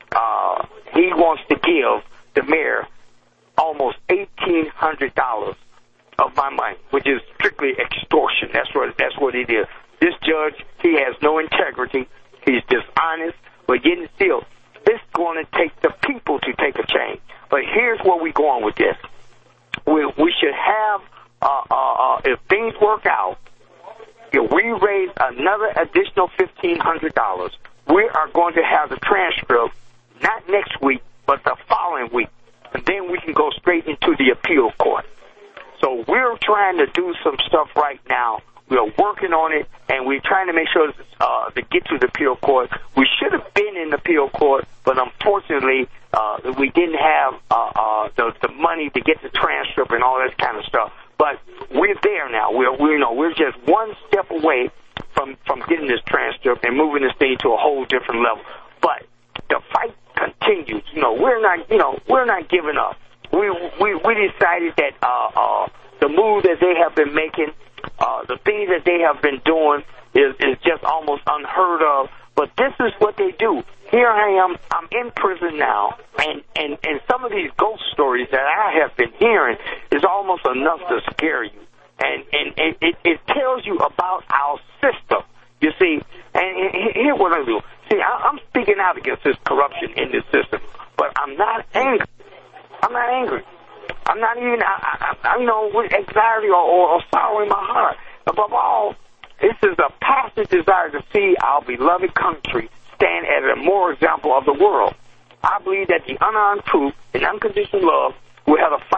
[SPEAKER 3] He wants to give the mayor almost $1,800 of my money, which is strictly extortion. That's what it is. This judge, he has no integrity. He's dishonest. But getting still, it's going to take the people to take a change. But here's where we're going with this. We should have, if things work out, if we raise another additional $1,500, we are going to have the transcript not next week, but the following week. And then we can go straight into the appeal court. So we're trying to do some stuff right now. We're working on it, and we're trying to make sure to get to the appeal court. We should have been in the appeal court, but unfortunately, we didn't have the money to get the transcript and all that kind of stuff. But we're there now. We're just one step away from getting this transcript and moving this thing to a whole different level. But the fight continues. We're not giving up. We decided that the move that they have been making, the things that they have been doing is just almost unheard of. But this is what they do. Here I am. I'm in prison now, and some of these ghost stories that I have been hearing is almost enough to scare you. And it tells you about our system. You see, and here's what I do. See, I'm speaking out against this corruption in this system, but I'm not angry. I'm not even, with anxiety or sorrow in my heart. Above all, this is a passionate desire to see our beloved country stand as a moral example of the world. I believe that the unarmed truth and unconditional love will have a final word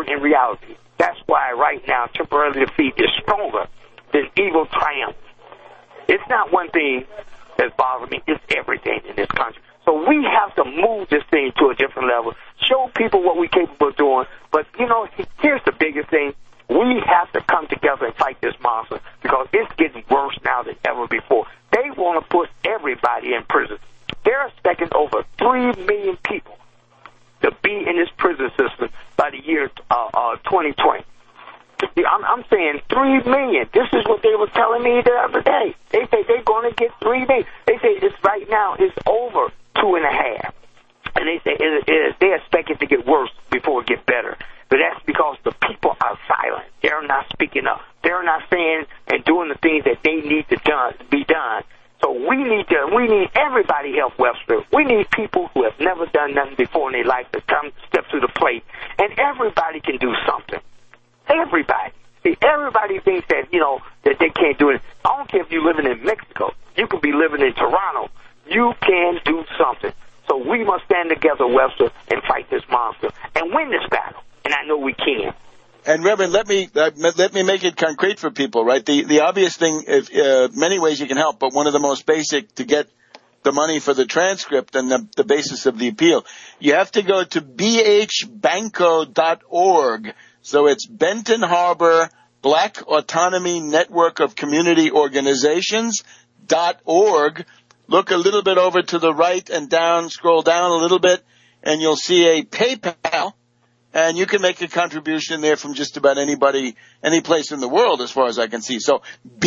[SPEAKER 3] word in reality. That's why right now temporary defeat is stronger than evil triumph. It's not one thing that's bothering me. It's everything in this country. So we have to move this thing to a different level, show people what we're capable of doing. But, you know, here's the biggest thing. We have to come together and fight this monster because it's getting worse now than ever before. They want to put everybody in prison. They're expecting over 3 million people to be in this prison system by the year 2020. I'm saying 3 million. This is what they were telling me the other day. They say they're going to get 3 million. They say it's right now it's over 2.5. And they say they expect it to get worse before it gets better. But that's because the people are silent. They're not speaking up. They're not saying and doing the things that they need to be done. So we need everybody help Webster. We need people who have never done nothing before in their life to come step to the plate. And everybody can do something. Everybody. See, everybody thinks that, you know, that they can't do it. I don't care if you're living in Mexico. You could be living in Toronto. You can do something. So we must stand together, Webster, and fight this monster and win this battle. And I know we can.
[SPEAKER 1] And Reverend, let me make it concrete for people, right? The obvious thing, many ways you can help, but one of the most basic to get the money for the transcript and the basis of the appeal, you have to go to bhbanco.org. So it's Benton Harbor Black Autonomy Network of Community Organizations.org. Look a little bit over to the right and down, scroll down a little bit, and you'll see a PayPal. And you can make a contribution there from just about anybody, any place in the world, as far as I can see. So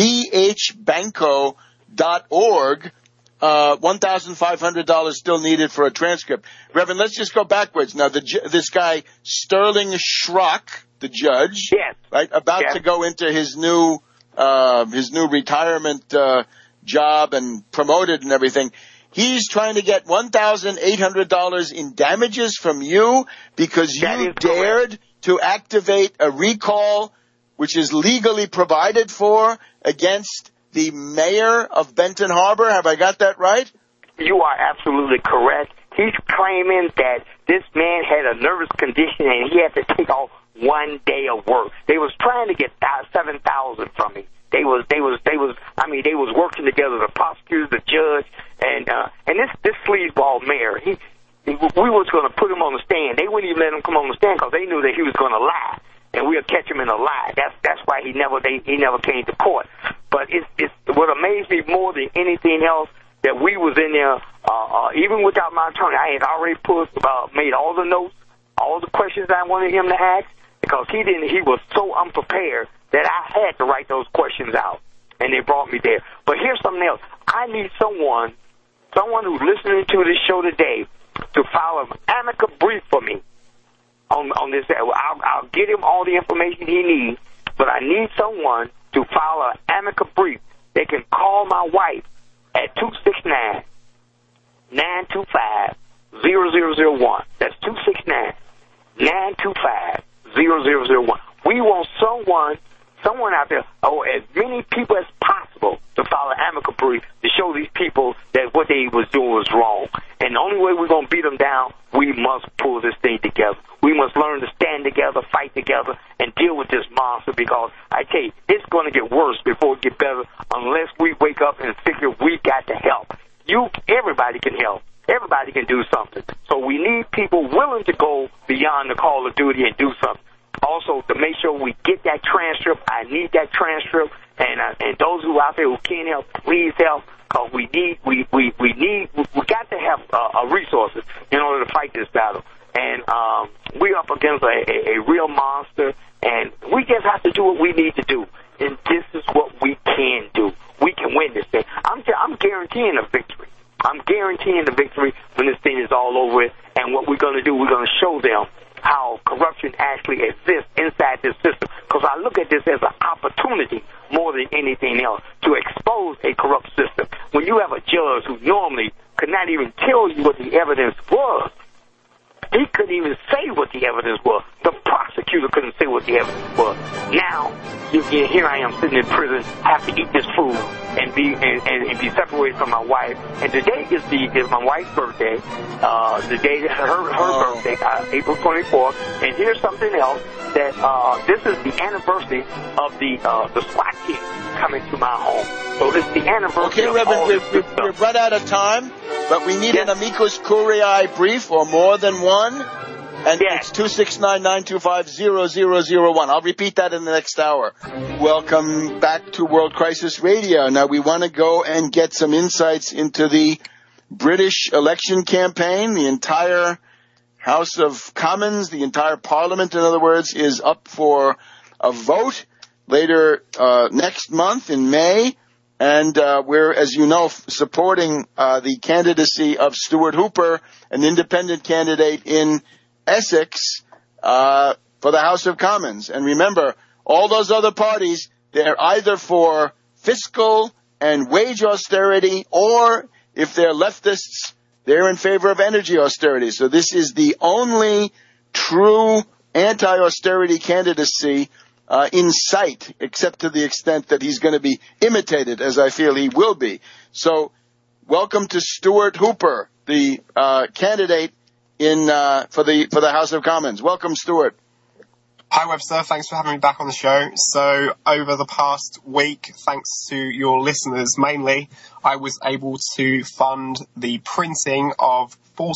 [SPEAKER 1] bhbanco.org, $1,500 still needed for a transcript. Reverend, let's just go backwards. Now, this guy, Sterling Schrock, the judge,
[SPEAKER 3] yes,
[SPEAKER 1] right, about to go into his new retirement job and promoted and everything. He's trying to get $1,800 in damages from you because you dared to activate a recall, which is legally provided for, against the mayor of Benton Harbor. Have I got that right?
[SPEAKER 3] You are absolutely correct. He's claiming that this man had a nervous condition and he had to take off 1 day of work. They was trying to get $7,000 from me. They was working together, the prosecutor, the judge, and this sleazeball mayor. We was going to put him on the stand. They wouldn't even let him come on the stand because they knew that he was going to lie, and we'll catch him in a lie. That's why he never came to court. But it's what amazed me more than anything else that we was in there, even without my attorney. I had already made all the notes, all the questions I wanted him to ask, because he was so unprepared that I had to write those questions out, and they brought me there. But here's something else. I need someone who's listening to this show today to file an amicus brief for me on this. I'll get him all the information he needs, but I need someone to file an amicus brief. They can call my wife at 269-925-0001. That's 269-925-0001. We want someone out there, as many people as possible, to file an amicus brief to show these people that what they was doing was wrong. And the only way we're going to beat them down, we must pull this thing together. We must learn to stand together, fight together, and deal with this monster, because I tell you, it's going to get worse before it gets better unless we wake up and figure we got to help. Everybody can help. Everybody can do something. So we need people willing to go beyond the call of duty and do something. Also, to make sure we get that transcript, I need that transcript, and those who out there who can't help, please help, because we got to have resources in order to fight this battle. And we're up against a real monster, and we just have to do what we need to do. And this is what we can do. We can win this thing. I'm guaranteeing a victory. I'm guaranteeing the victory when this thing is all over with. And what we're going to do, we're going to show them how corruption actually exists inside this system. Because I look at this as an opportunity more than anything else to expose a corrupt system. When you have a judge who normally could not even tell you what the evidence was, he couldn't even say what the evidence was. The prosecutor couldn't say what the evidence was. Now, here I am sitting in prison, have to eat this food, and be separated from my wife. And today is my wife's birthday. The day that her birthday, April 24th. And here's something else that this is the anniversary of the SWAT team coming to my home. So it's the anniversary.
[SPEAKER 1] Okay, Reverend, we've run out of time, but we need an amicus curiae brief or more than one. And it's 269-925-0001. I'll repeat that in the next hour. Welcome back to World Crisis Radio. Now, we want to go and get some insights into the British election campaign. The entire House of Commons, the entire Parliament, in other words, is up for a vote later next month in May. And we're, as you know, supporting the candidacy of Stuart Hooper, an independent candidate in Essex, for the House of Commons. And remember, all those other parties, they're either for fiscal and wage austerity, or if they're leftists, they're in favor of energy austerity. So this is the only true anti-austerity candidacy in sight, except to the extent that he's going to be imitated, as I feel he will be. So welcome to Stuart Hooper, the candidate for the House of Commons. Welcome, Stuart.
[SPEAKER 4] Hi, Webster. Thanks for having me back on the show. So over the past week, thanks to your listeners mainly, I was able to fund the printing of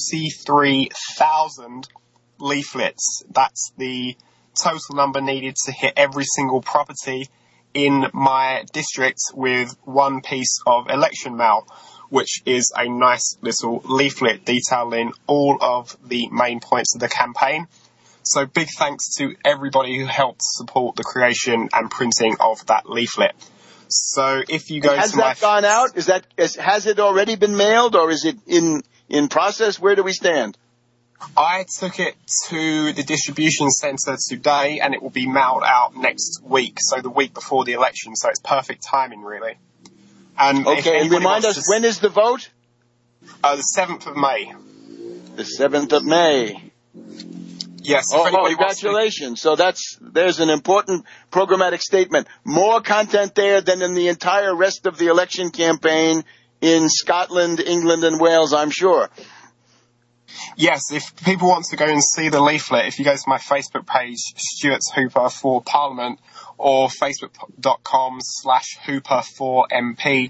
[SPEAKER 4] 43,000 leaflets. That's the total number needed to hit every single property in my district with one piece of election mail, which is a nice little leaflet detailing all of the main points of the campaign. So big thanks to everybody who helped support the creation and printing of that leaflet. So if you go
[SPEAKER 1] has that gone out? Has it already been mailed, or is it in process? Where do we stand?
[SPEAKER 4] I took it to the distribution centre today, and it will be mailed out next week, so the week before the election. So it's perfect timing, really. And
[SPEAKER 1] okay, and remind us, when is the vote?
[SPEAKER 4] The 7th of May.
[SPEAKER 1] The 7th of May.
[SPEAKER 4] Yes.
[SPEAKER 1] Congratulations. So there's an important programmatic statement. More content there than in the entire rest of the election campaign in Scotland, England, and Wales, I'm sure.
[SPEAKER 4] Yes, if people want to go and see the leaflet, if you go to my Facebook page, Stuart Hooper for Parliament, or facebook.com/Hooper4MP,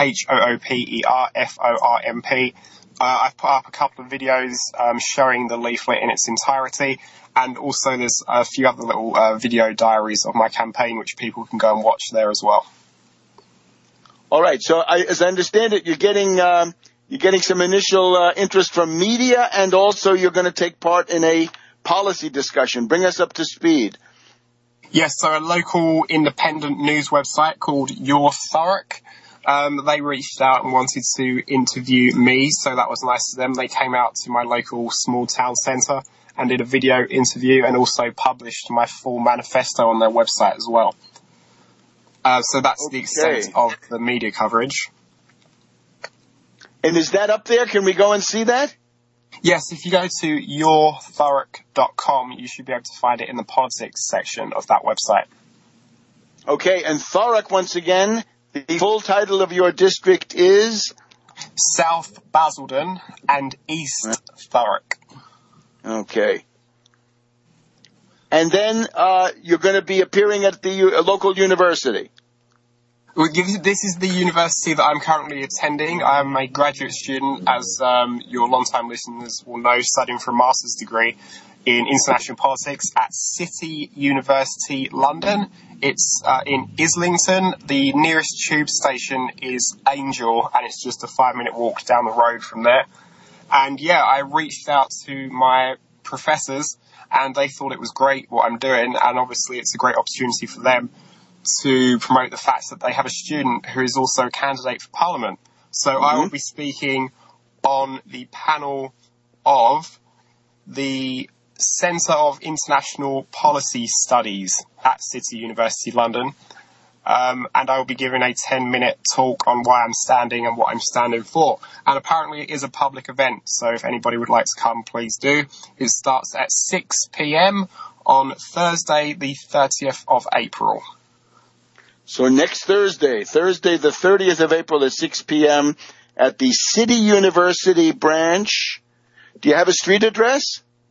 [SPEAKER 4] HOOPERFORMP. I've put up a couple of videos showing the leaflet in its entirety, and also there's a few other little video diaries of my campaign which people can go and watch there as well.
[SPEAKER 1] All right, so as I understand it, you're getting some initial interest from media, and also you're going to take part in a policy discussion. Bring us up to speed.
[SPEAKER 4] Yes, so a local independent news website called Your Thurrock, they reached out and wanted to interview me, so that was nice of them. They came out to my local small town centre and did a video interview, and also published my full manifesto on their website as well. So that's the extent of the media coverage.
[SPEAKER 1] And is that up there? Can we go and see that?
[SPEAKER 4] Yes, if you go to yourthurrock.com, you should be able to find it in the politics section of that website.
[SPEAKER 1] Okay, and Thurrock, once again, the full title of your district is?
[SPEAKER 4] South Basildon and East Thurrock.
[SPEAKER 1] Okay. And then you're going to be appearing at the local university.
[SPEAKER 4] Well, this is the university that I'm currently attending. I'm a graduate student, as your long-time listeners will know, studying for a master's degree in international politics at City University London. It's in Islington. The nearest tube station is Angel, and it's just a 5-minute walk down the road from there. And yeah, I reached out to my professors, and they thought it was great what I'm doing, and obviously it's a great opportunity for them to promote the fact that they have a student who is also a candidate for Parliament. So I will be speaking on the panel of the Centre of International Policy Studies at City University London. And I will be giving a 10-minute talk on why I'm standing and what I'm standing for. And apparently it is a public event, so if anybody would like to come, please do. It starts at 6 p.m. on Thursday, the 30th of April.
[SPEAKER 1] So next Thursday the 30th of April at 6 p.m. at the City University branch. Do you have a street address?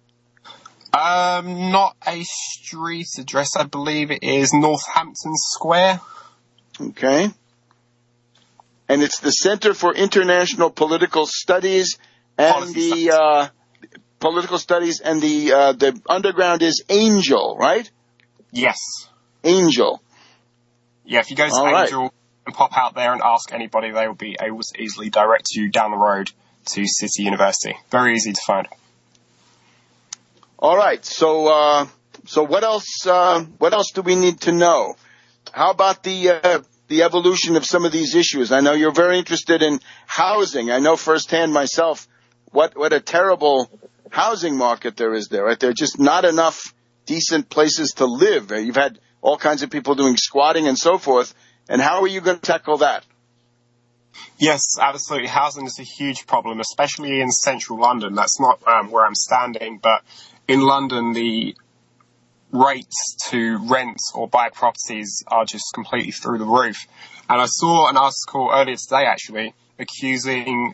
[SPEAKER 4] Not a street address. I believe it is Northampton Square.
[SPEAKER 1] Okay. And it's the Center for International Political Studies and Political Studies, and the underground is Angel, right?
[SPEAKER 4] Yes.
[SPEAKER 1] Angel.
[SPEAKER 4] Yeah, if you go to Angel and pop out there and ask anybody, they will be able to easily direct you down the road to City University. Very easy to find.
[SPEAKER 1] All right. So what else do we need to know? How about the evolution of some of these issues? I know you're very interested in housing. I know firsthand myself what a terrible housing market there is there, right? There are just not enough decent places to live. You've had all kinds of people doing squatting and so forth. And how are you going to tackle that?
[SPEAKER 4] Yes, absolutely. Housing is a huge problem, especially in central London. That's not where I'm standing, but in London, the rates to rent or buy properties are just completely through the roof. And I saw an article earlier today, actually, accusing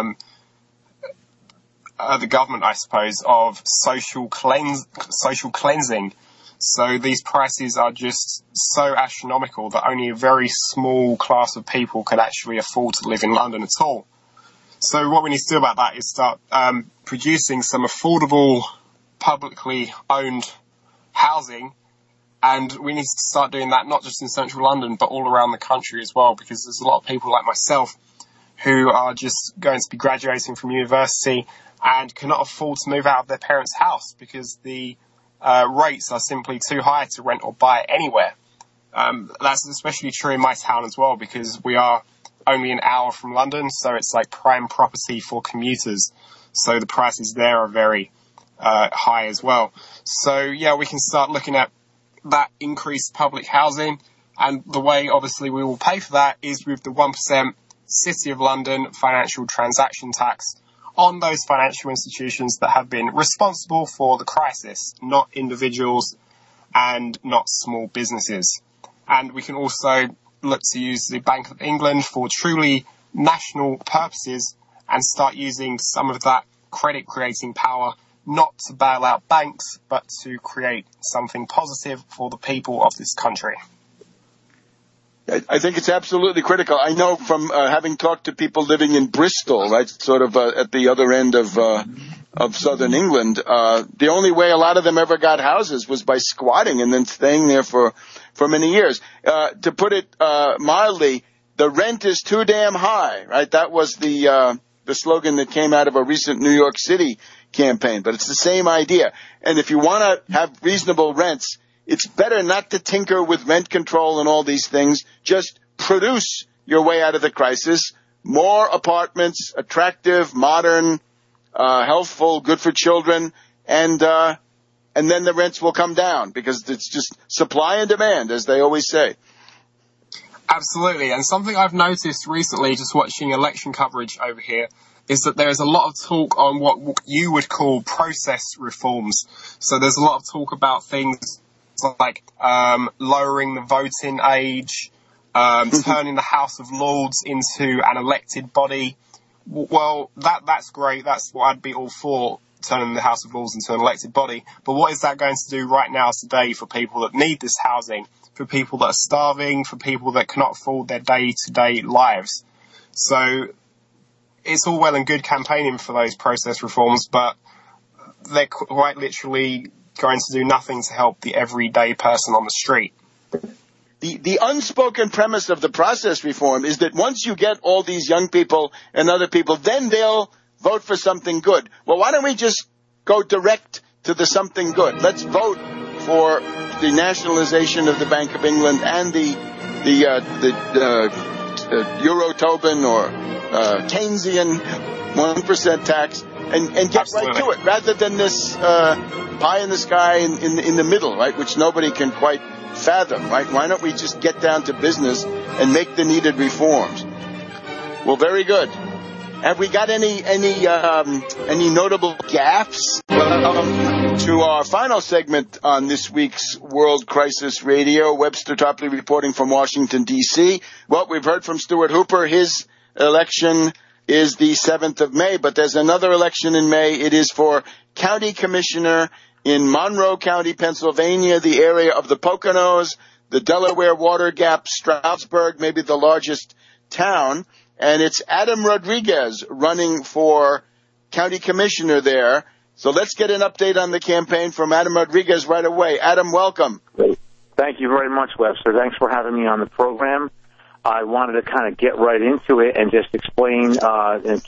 [SPEAKER 4] the government, I suppose, of social cleansing. So these prices are just so astronomical that only a very small class of people can actually afford to live in London at all. So what we need to do about that is start producing some affordable, publicly owned housing, and we need to start doing that not just in central London but all around the country as well, because there's a lot of people like myself who are just going to be graduating from university and cannot afford to move out of their parents' house because the rates are simply too high to rent or buy anywhere. That's especially true in my town as well, because we are only an hour from London, so it's like prime property for commuters. So the prices there are very high as well. So yeah, we can start looking at that increased public housing, and the way obviously we will pay for that is with the 1% City of London financial transaction tax on those financial institutions that have been responsible for the crisis, not individuals and not small businesses. And we can also look to use the Bank of England for truly national purposes and start using some of that credit creating power, not to bail out banks, but to create something positive for the people of this country.
[SPEAKER 1] I think it's absolutely critical. I know from having talked to people living in Bristol, right, sort of at the other end of southern England, the only way a lot of them ever got houses was by squatting and then staying there for many years. To put it mildly, the rent is too damn high, right? That was the slogan that came out of a recent New York City campaign, but it's the same idea. And if you want to have reasonable rents, it's better not to tinker with rent control and all these things. Just produce your way out of the crisis. More apartments, attractive, modern, healthful, good for children, and then the rents will come down, because it's just supply and demand, as they always say.
[SPEAKER 4] Absolutely. And something I've noticed recently, just watching election coverage over here, is that there is a lot of talk on what you would call process reforms. So there's a lot of talk about things like lowering the voting age, turning the House of Lords into an elected body. Well, that's great. That's what I'd be all for, turning the House of Lords into an elected body. But what is that going to do right now today for people that need this housing, for people that are starving, for people that cannot afford their day-to-day lives? So it's all well and good campaigning for those process reforms, but they're quite literally going to do nothing to help the everyday person on the street.
[SPEAKER 1] The unspoken premise of the process reform is that once you get all these young people and other people, then they'll vote for something good. Well, why don't we just go direct to the something good? Let's vote for the nationalization of the Bank of England and the Euro-Tobin or Keynesian 1% tax, and get
[SPEAKER 4] Absolutely.
[SPEAKER 1] right to it, rather than this pie in the sky in the middle, right, which nobody can quite fathom, right? Why don't we just get down to business and make the needed reforms? Well, very good. Have we got any notable gaffes? To our final segment on this week's World Crisis Radio, Webster Topley reporting from Washington, D.C. Well, we've heard from Stuart Hooper. His election is the 7th of May, but there's another election in May. It is for county commissioner in Monroe County, Pennsylvania, the area of the Poconos, the Delaware Water Gap, Stroudsburg, maybe the largest town. And it's Adam Rodriguez running for county commissioner there. So let's get an update on the campaign from Adam Rodriguez right away. Adam, welcome.
[SPEAKER 5] Great. Thank you very much, Webster. Thanks for having me on the program. I wanted to kind of get right into it and just explain and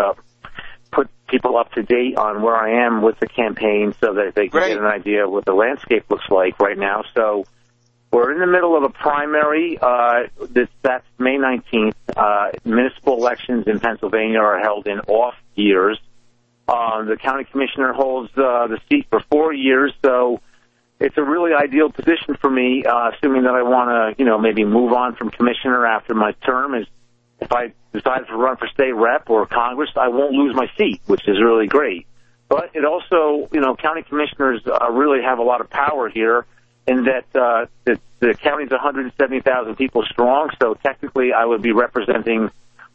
[SPEAKER 5] put people up to date on where I am with the campaign so that they can get an idea of what the landscape looks like right now. So we're in the middle of a primary. That's May 19th. Municipal elections in Pennsylvania are held in off years. The county commissioner holds the seat for 4 years, so it's a really ideal position for me, assuming that I want to, maybe move on from commissioner after my term. If I decide to run for state rep or Congress, I won't lose my seat, which is really great. But it also, county commissioners really have a lot of power here in that the county's 170,000 people strong, so technically I would be representing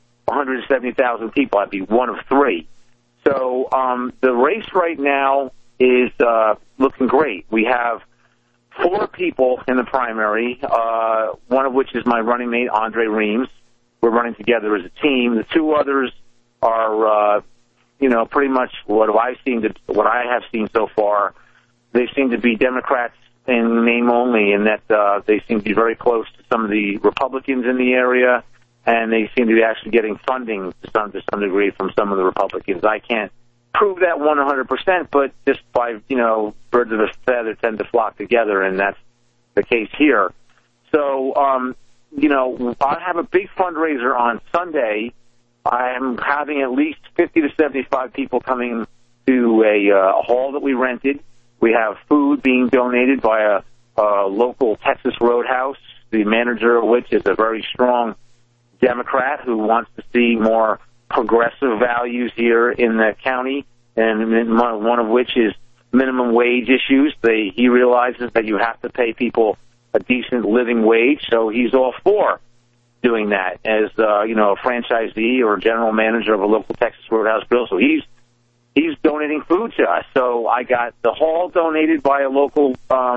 [SPEAKER 5] 170,000 people. I'd be one of three. So the race right now is looking great. We have 4 people in the primary, one of which is my running mate, Andre Reams. We're running together as a team. The 2 others are, pretty much what I have seen so far. They seem to be Democrats in name only, in that they seem to be very close to some of the Republicans in the area, and they seem to be actually getting funding to some degree from some of the Republicans. I can't prove that 100%, but just by, birds of a feather tend to flock together, and that's the case here. So, I have a big fundraiser on Sunday. I am having at least 50 to 75 people coming to a hall that we rented. We have food being donated by a local Texas Roadhouse, the manager of which is a very strong Democrat who wants to see more progressive values here in the county, and one of which is minimum wage issues. He realizes that you have to pay people a decent living wage, so he's all for doing that as a franchisee or general manager of a local Texas Roadhouse Grill. So he's donating food to us. So I got the hall donated by a local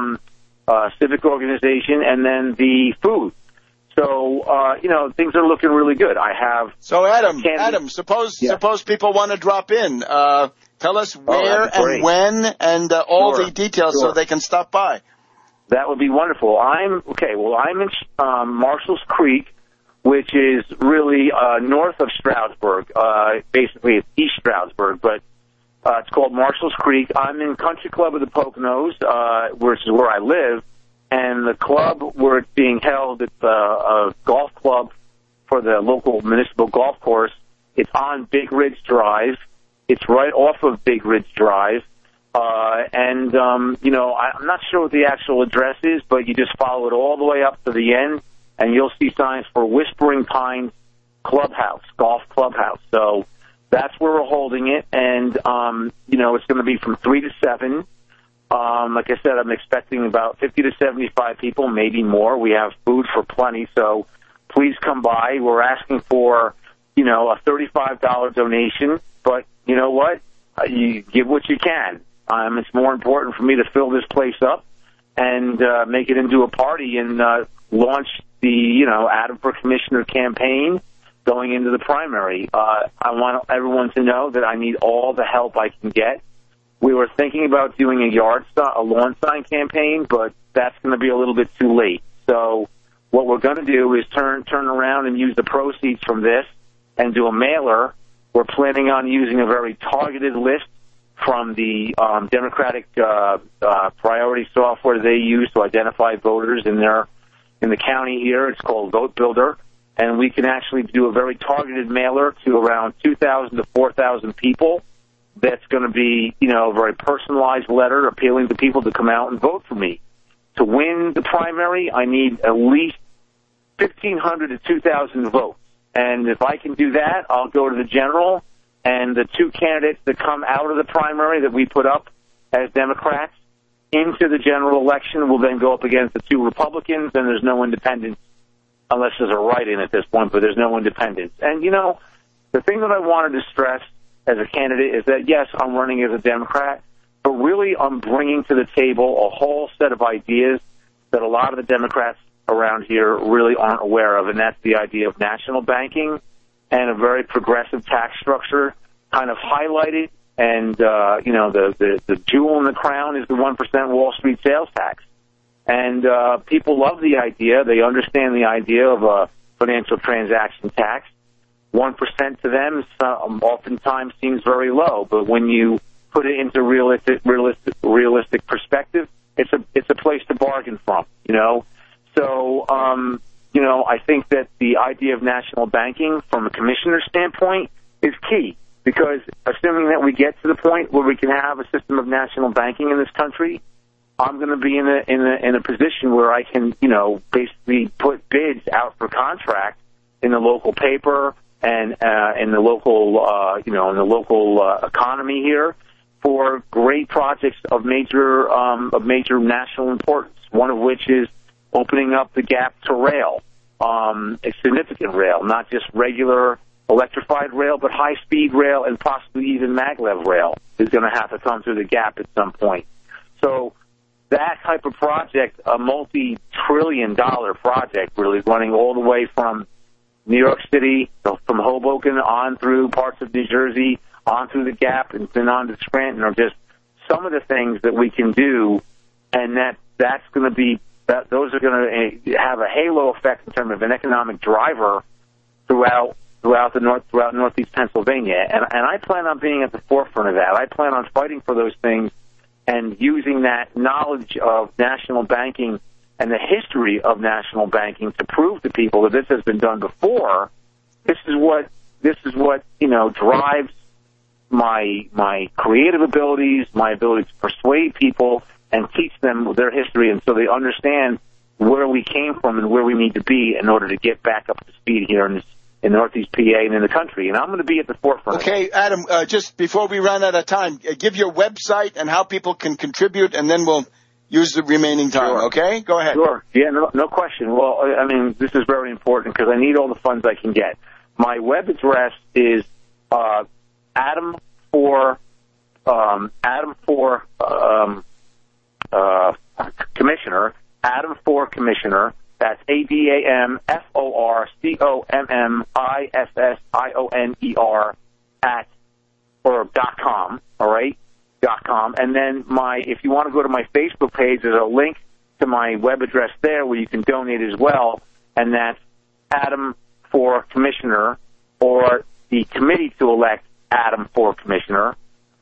[SPEAKER 5] civic organization, and then the food. So, things are looking really good. I have...
[SPEAKER 1] So, Adam, suppose people want to drop in. Tell us where and when and all the details so they can stop by.
[SPEAKER 5] That would be wonderful. I'm in Marshall's Creek, which is really north of Stroudsburg. Basically, it's East Stroudsburg, but it's called Marshall's Creek. I'm in Country Club of the Poconos, which is where I live. And the club where it's being held, it's a golf club for the local municipal golf course. It's on Big Ridge Drive. It's right off of Big Ridge Drive. I'm not sure what the actual address is, but you just follow it all the way up to the end, and you'll see signs for Whispering Pines Clubhouse, Golf Clubhouse. So that's where we're holding it, and, it's going to be from 3 to 7. Like I said, I'm expecting about 50 to 75 people, maybe more. We have food for plenty, so please come by. We're asking for, a $35 donation, but you know what? You give what you can. It's more important for me to fill this place up and make it into a party and launch the, Adam for Commissioner campaign going into the primary. I want everyone to know that I need all the help I can get. We were thinking about doing a lawn sign campaign, but that's going to be a little bit too late. So what we're going to do is turn around and use the proceeds from this and do a mailer. We're planning on using a very targeted list from the Democratic priority software they use to identify voters in the county here. It's called Vote Builder, and we can actually do a very targeted mailer to around 2,000 to 4,000 people. That's going to be, a very personalized letter appealing to people to come out and vote for me. To win the primary, I need at least 1,500 to 2,000 votes. And if I can do that, I'll go to the general, and the 2 candidates that come out of the primary that we put up as Democrats into the general election. We'll then go up against the 2 Republicans, and there's no independents unless there's a write-in at this point, but there's no independents. And, the thing that I wanted to stress as a candidate is that, yes, I'm running as a Democrat, but really I'm bringing to the table a whole set of ideas that a lot of the Democrats around here really aren't aware of, and that's the idea of national banking and a very progressive tax structure kind of highlighted. And, the jewel in the crown is the 1% Wall Street sales tax. And people love the idea. They understand the idea of a financial transaction tax. 1% to them oftentimes seems very low, but when you put it into realistic perspective, it's a place to bargain from. So I think that the idea of national banking from a commissioner standpoint is key, because assuming that we get to the point where we can have a system of national banking in this country, I'm going to be in a position where I can, basically put bids out for contract in the local paper and in the local economy here for great projects of major national importance. One of which is opening up the gap to rail, a significant rail, not just regular electrified rail, but high-speed rail and possibly even maglev rail is going to have to come through the gap at some point. So that type of project, a multi-trillion-dollar project, really running all the way from New York City, from Hoboken on through parts of New Jersey, on through the Gap, and then on to Scranton, are just some of the things that we can do, and that's going to be those are going to have a halo effect in terms of an economic driver throughout Northeast Pennsylvania, and I plan on being at the forefront of that. I plan on fighting for those things and using that knowledge of national banking and the history of national banking to prove to people that this has been done before. This is what drives my creative abilities, my ability to persuade people and teach them their history, and so they understand where we came from and where we need to be in order to get back up to speed here in Northeast PA and in the country. And I'm going to be at the forefront.
[SPEAKER 1] Okay, Adam, just before we run out of time, give your website and how people can contribute, and then we'll use the remaining time. Sure. Okay? Go ahead.
[SPEAKER 5] Sure. Yeah, no question. Well, I mean, this is very important because I need all the funds I can get. My web address is Adam for Commissioner, Adam for Commissioner. That's ADAMFORCOMMISSIONER .com. All right, .com. And then if you want to go to my Facebook page, there's a link to my web address there where you can donate as well, and that's Adam for Commissioner, or the committee to elect Adam for Commissioner.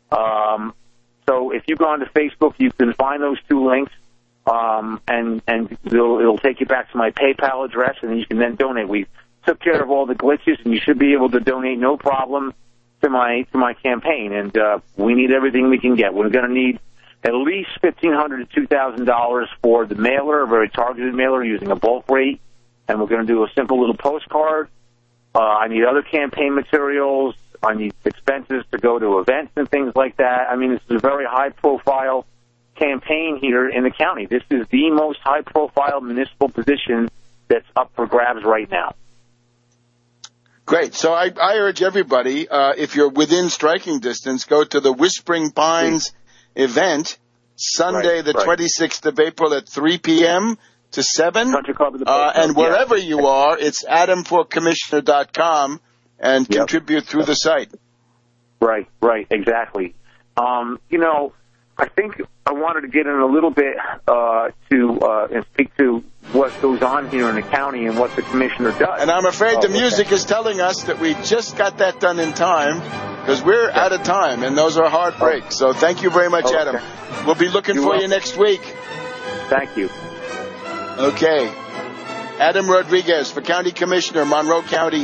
[SPEAKER 5] So if you go onto Facebook, you can find those two links, and it'll take you back to my PayPal address, and you can then donate. We took care of all the glitches, and you should be able to donate no problem to my campaign. And we need everything we can get. We're going to need at least $1,500 to $2,000 for the mailer, a very targeted mailer using a bulk rate, and we're going to do a simple little postcard. I need other campaign materials. I need expenses to go to events and things like that. I mean, this is a very high-profile campaign here in the county. This is the most high-profile municipal position that's up for grabs right now.
[SPEAKER 1] Great. So I urge everybody, if you're within striking distance, go to the Whispering Pines event, Sunday, the 26th of April at 3 p.m. to 7. And wherever you are, it's adamforcommissioner.com. And contribute through the site.
[SPEAKER 5] Right, exactly. I think I wanted to get in a little bit and speak to what goes on here in the county and what the commissioner does.
[SPEAKER 1] And I'm afraid the music is telling us that we just got that done in time, because we're out of time, and those are hard breaks. So thank you very much, Adam. We'll be looking for you next week.
[SPEAKER 5] Thank you.
[SPEAKER 1] Okay. Adam Rodriguez for County Commissioner, Monroe County,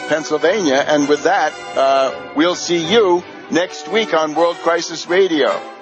[SPEAKER 1] Pennsylvania. And with that, we'll see you next week on World Crisis Radio.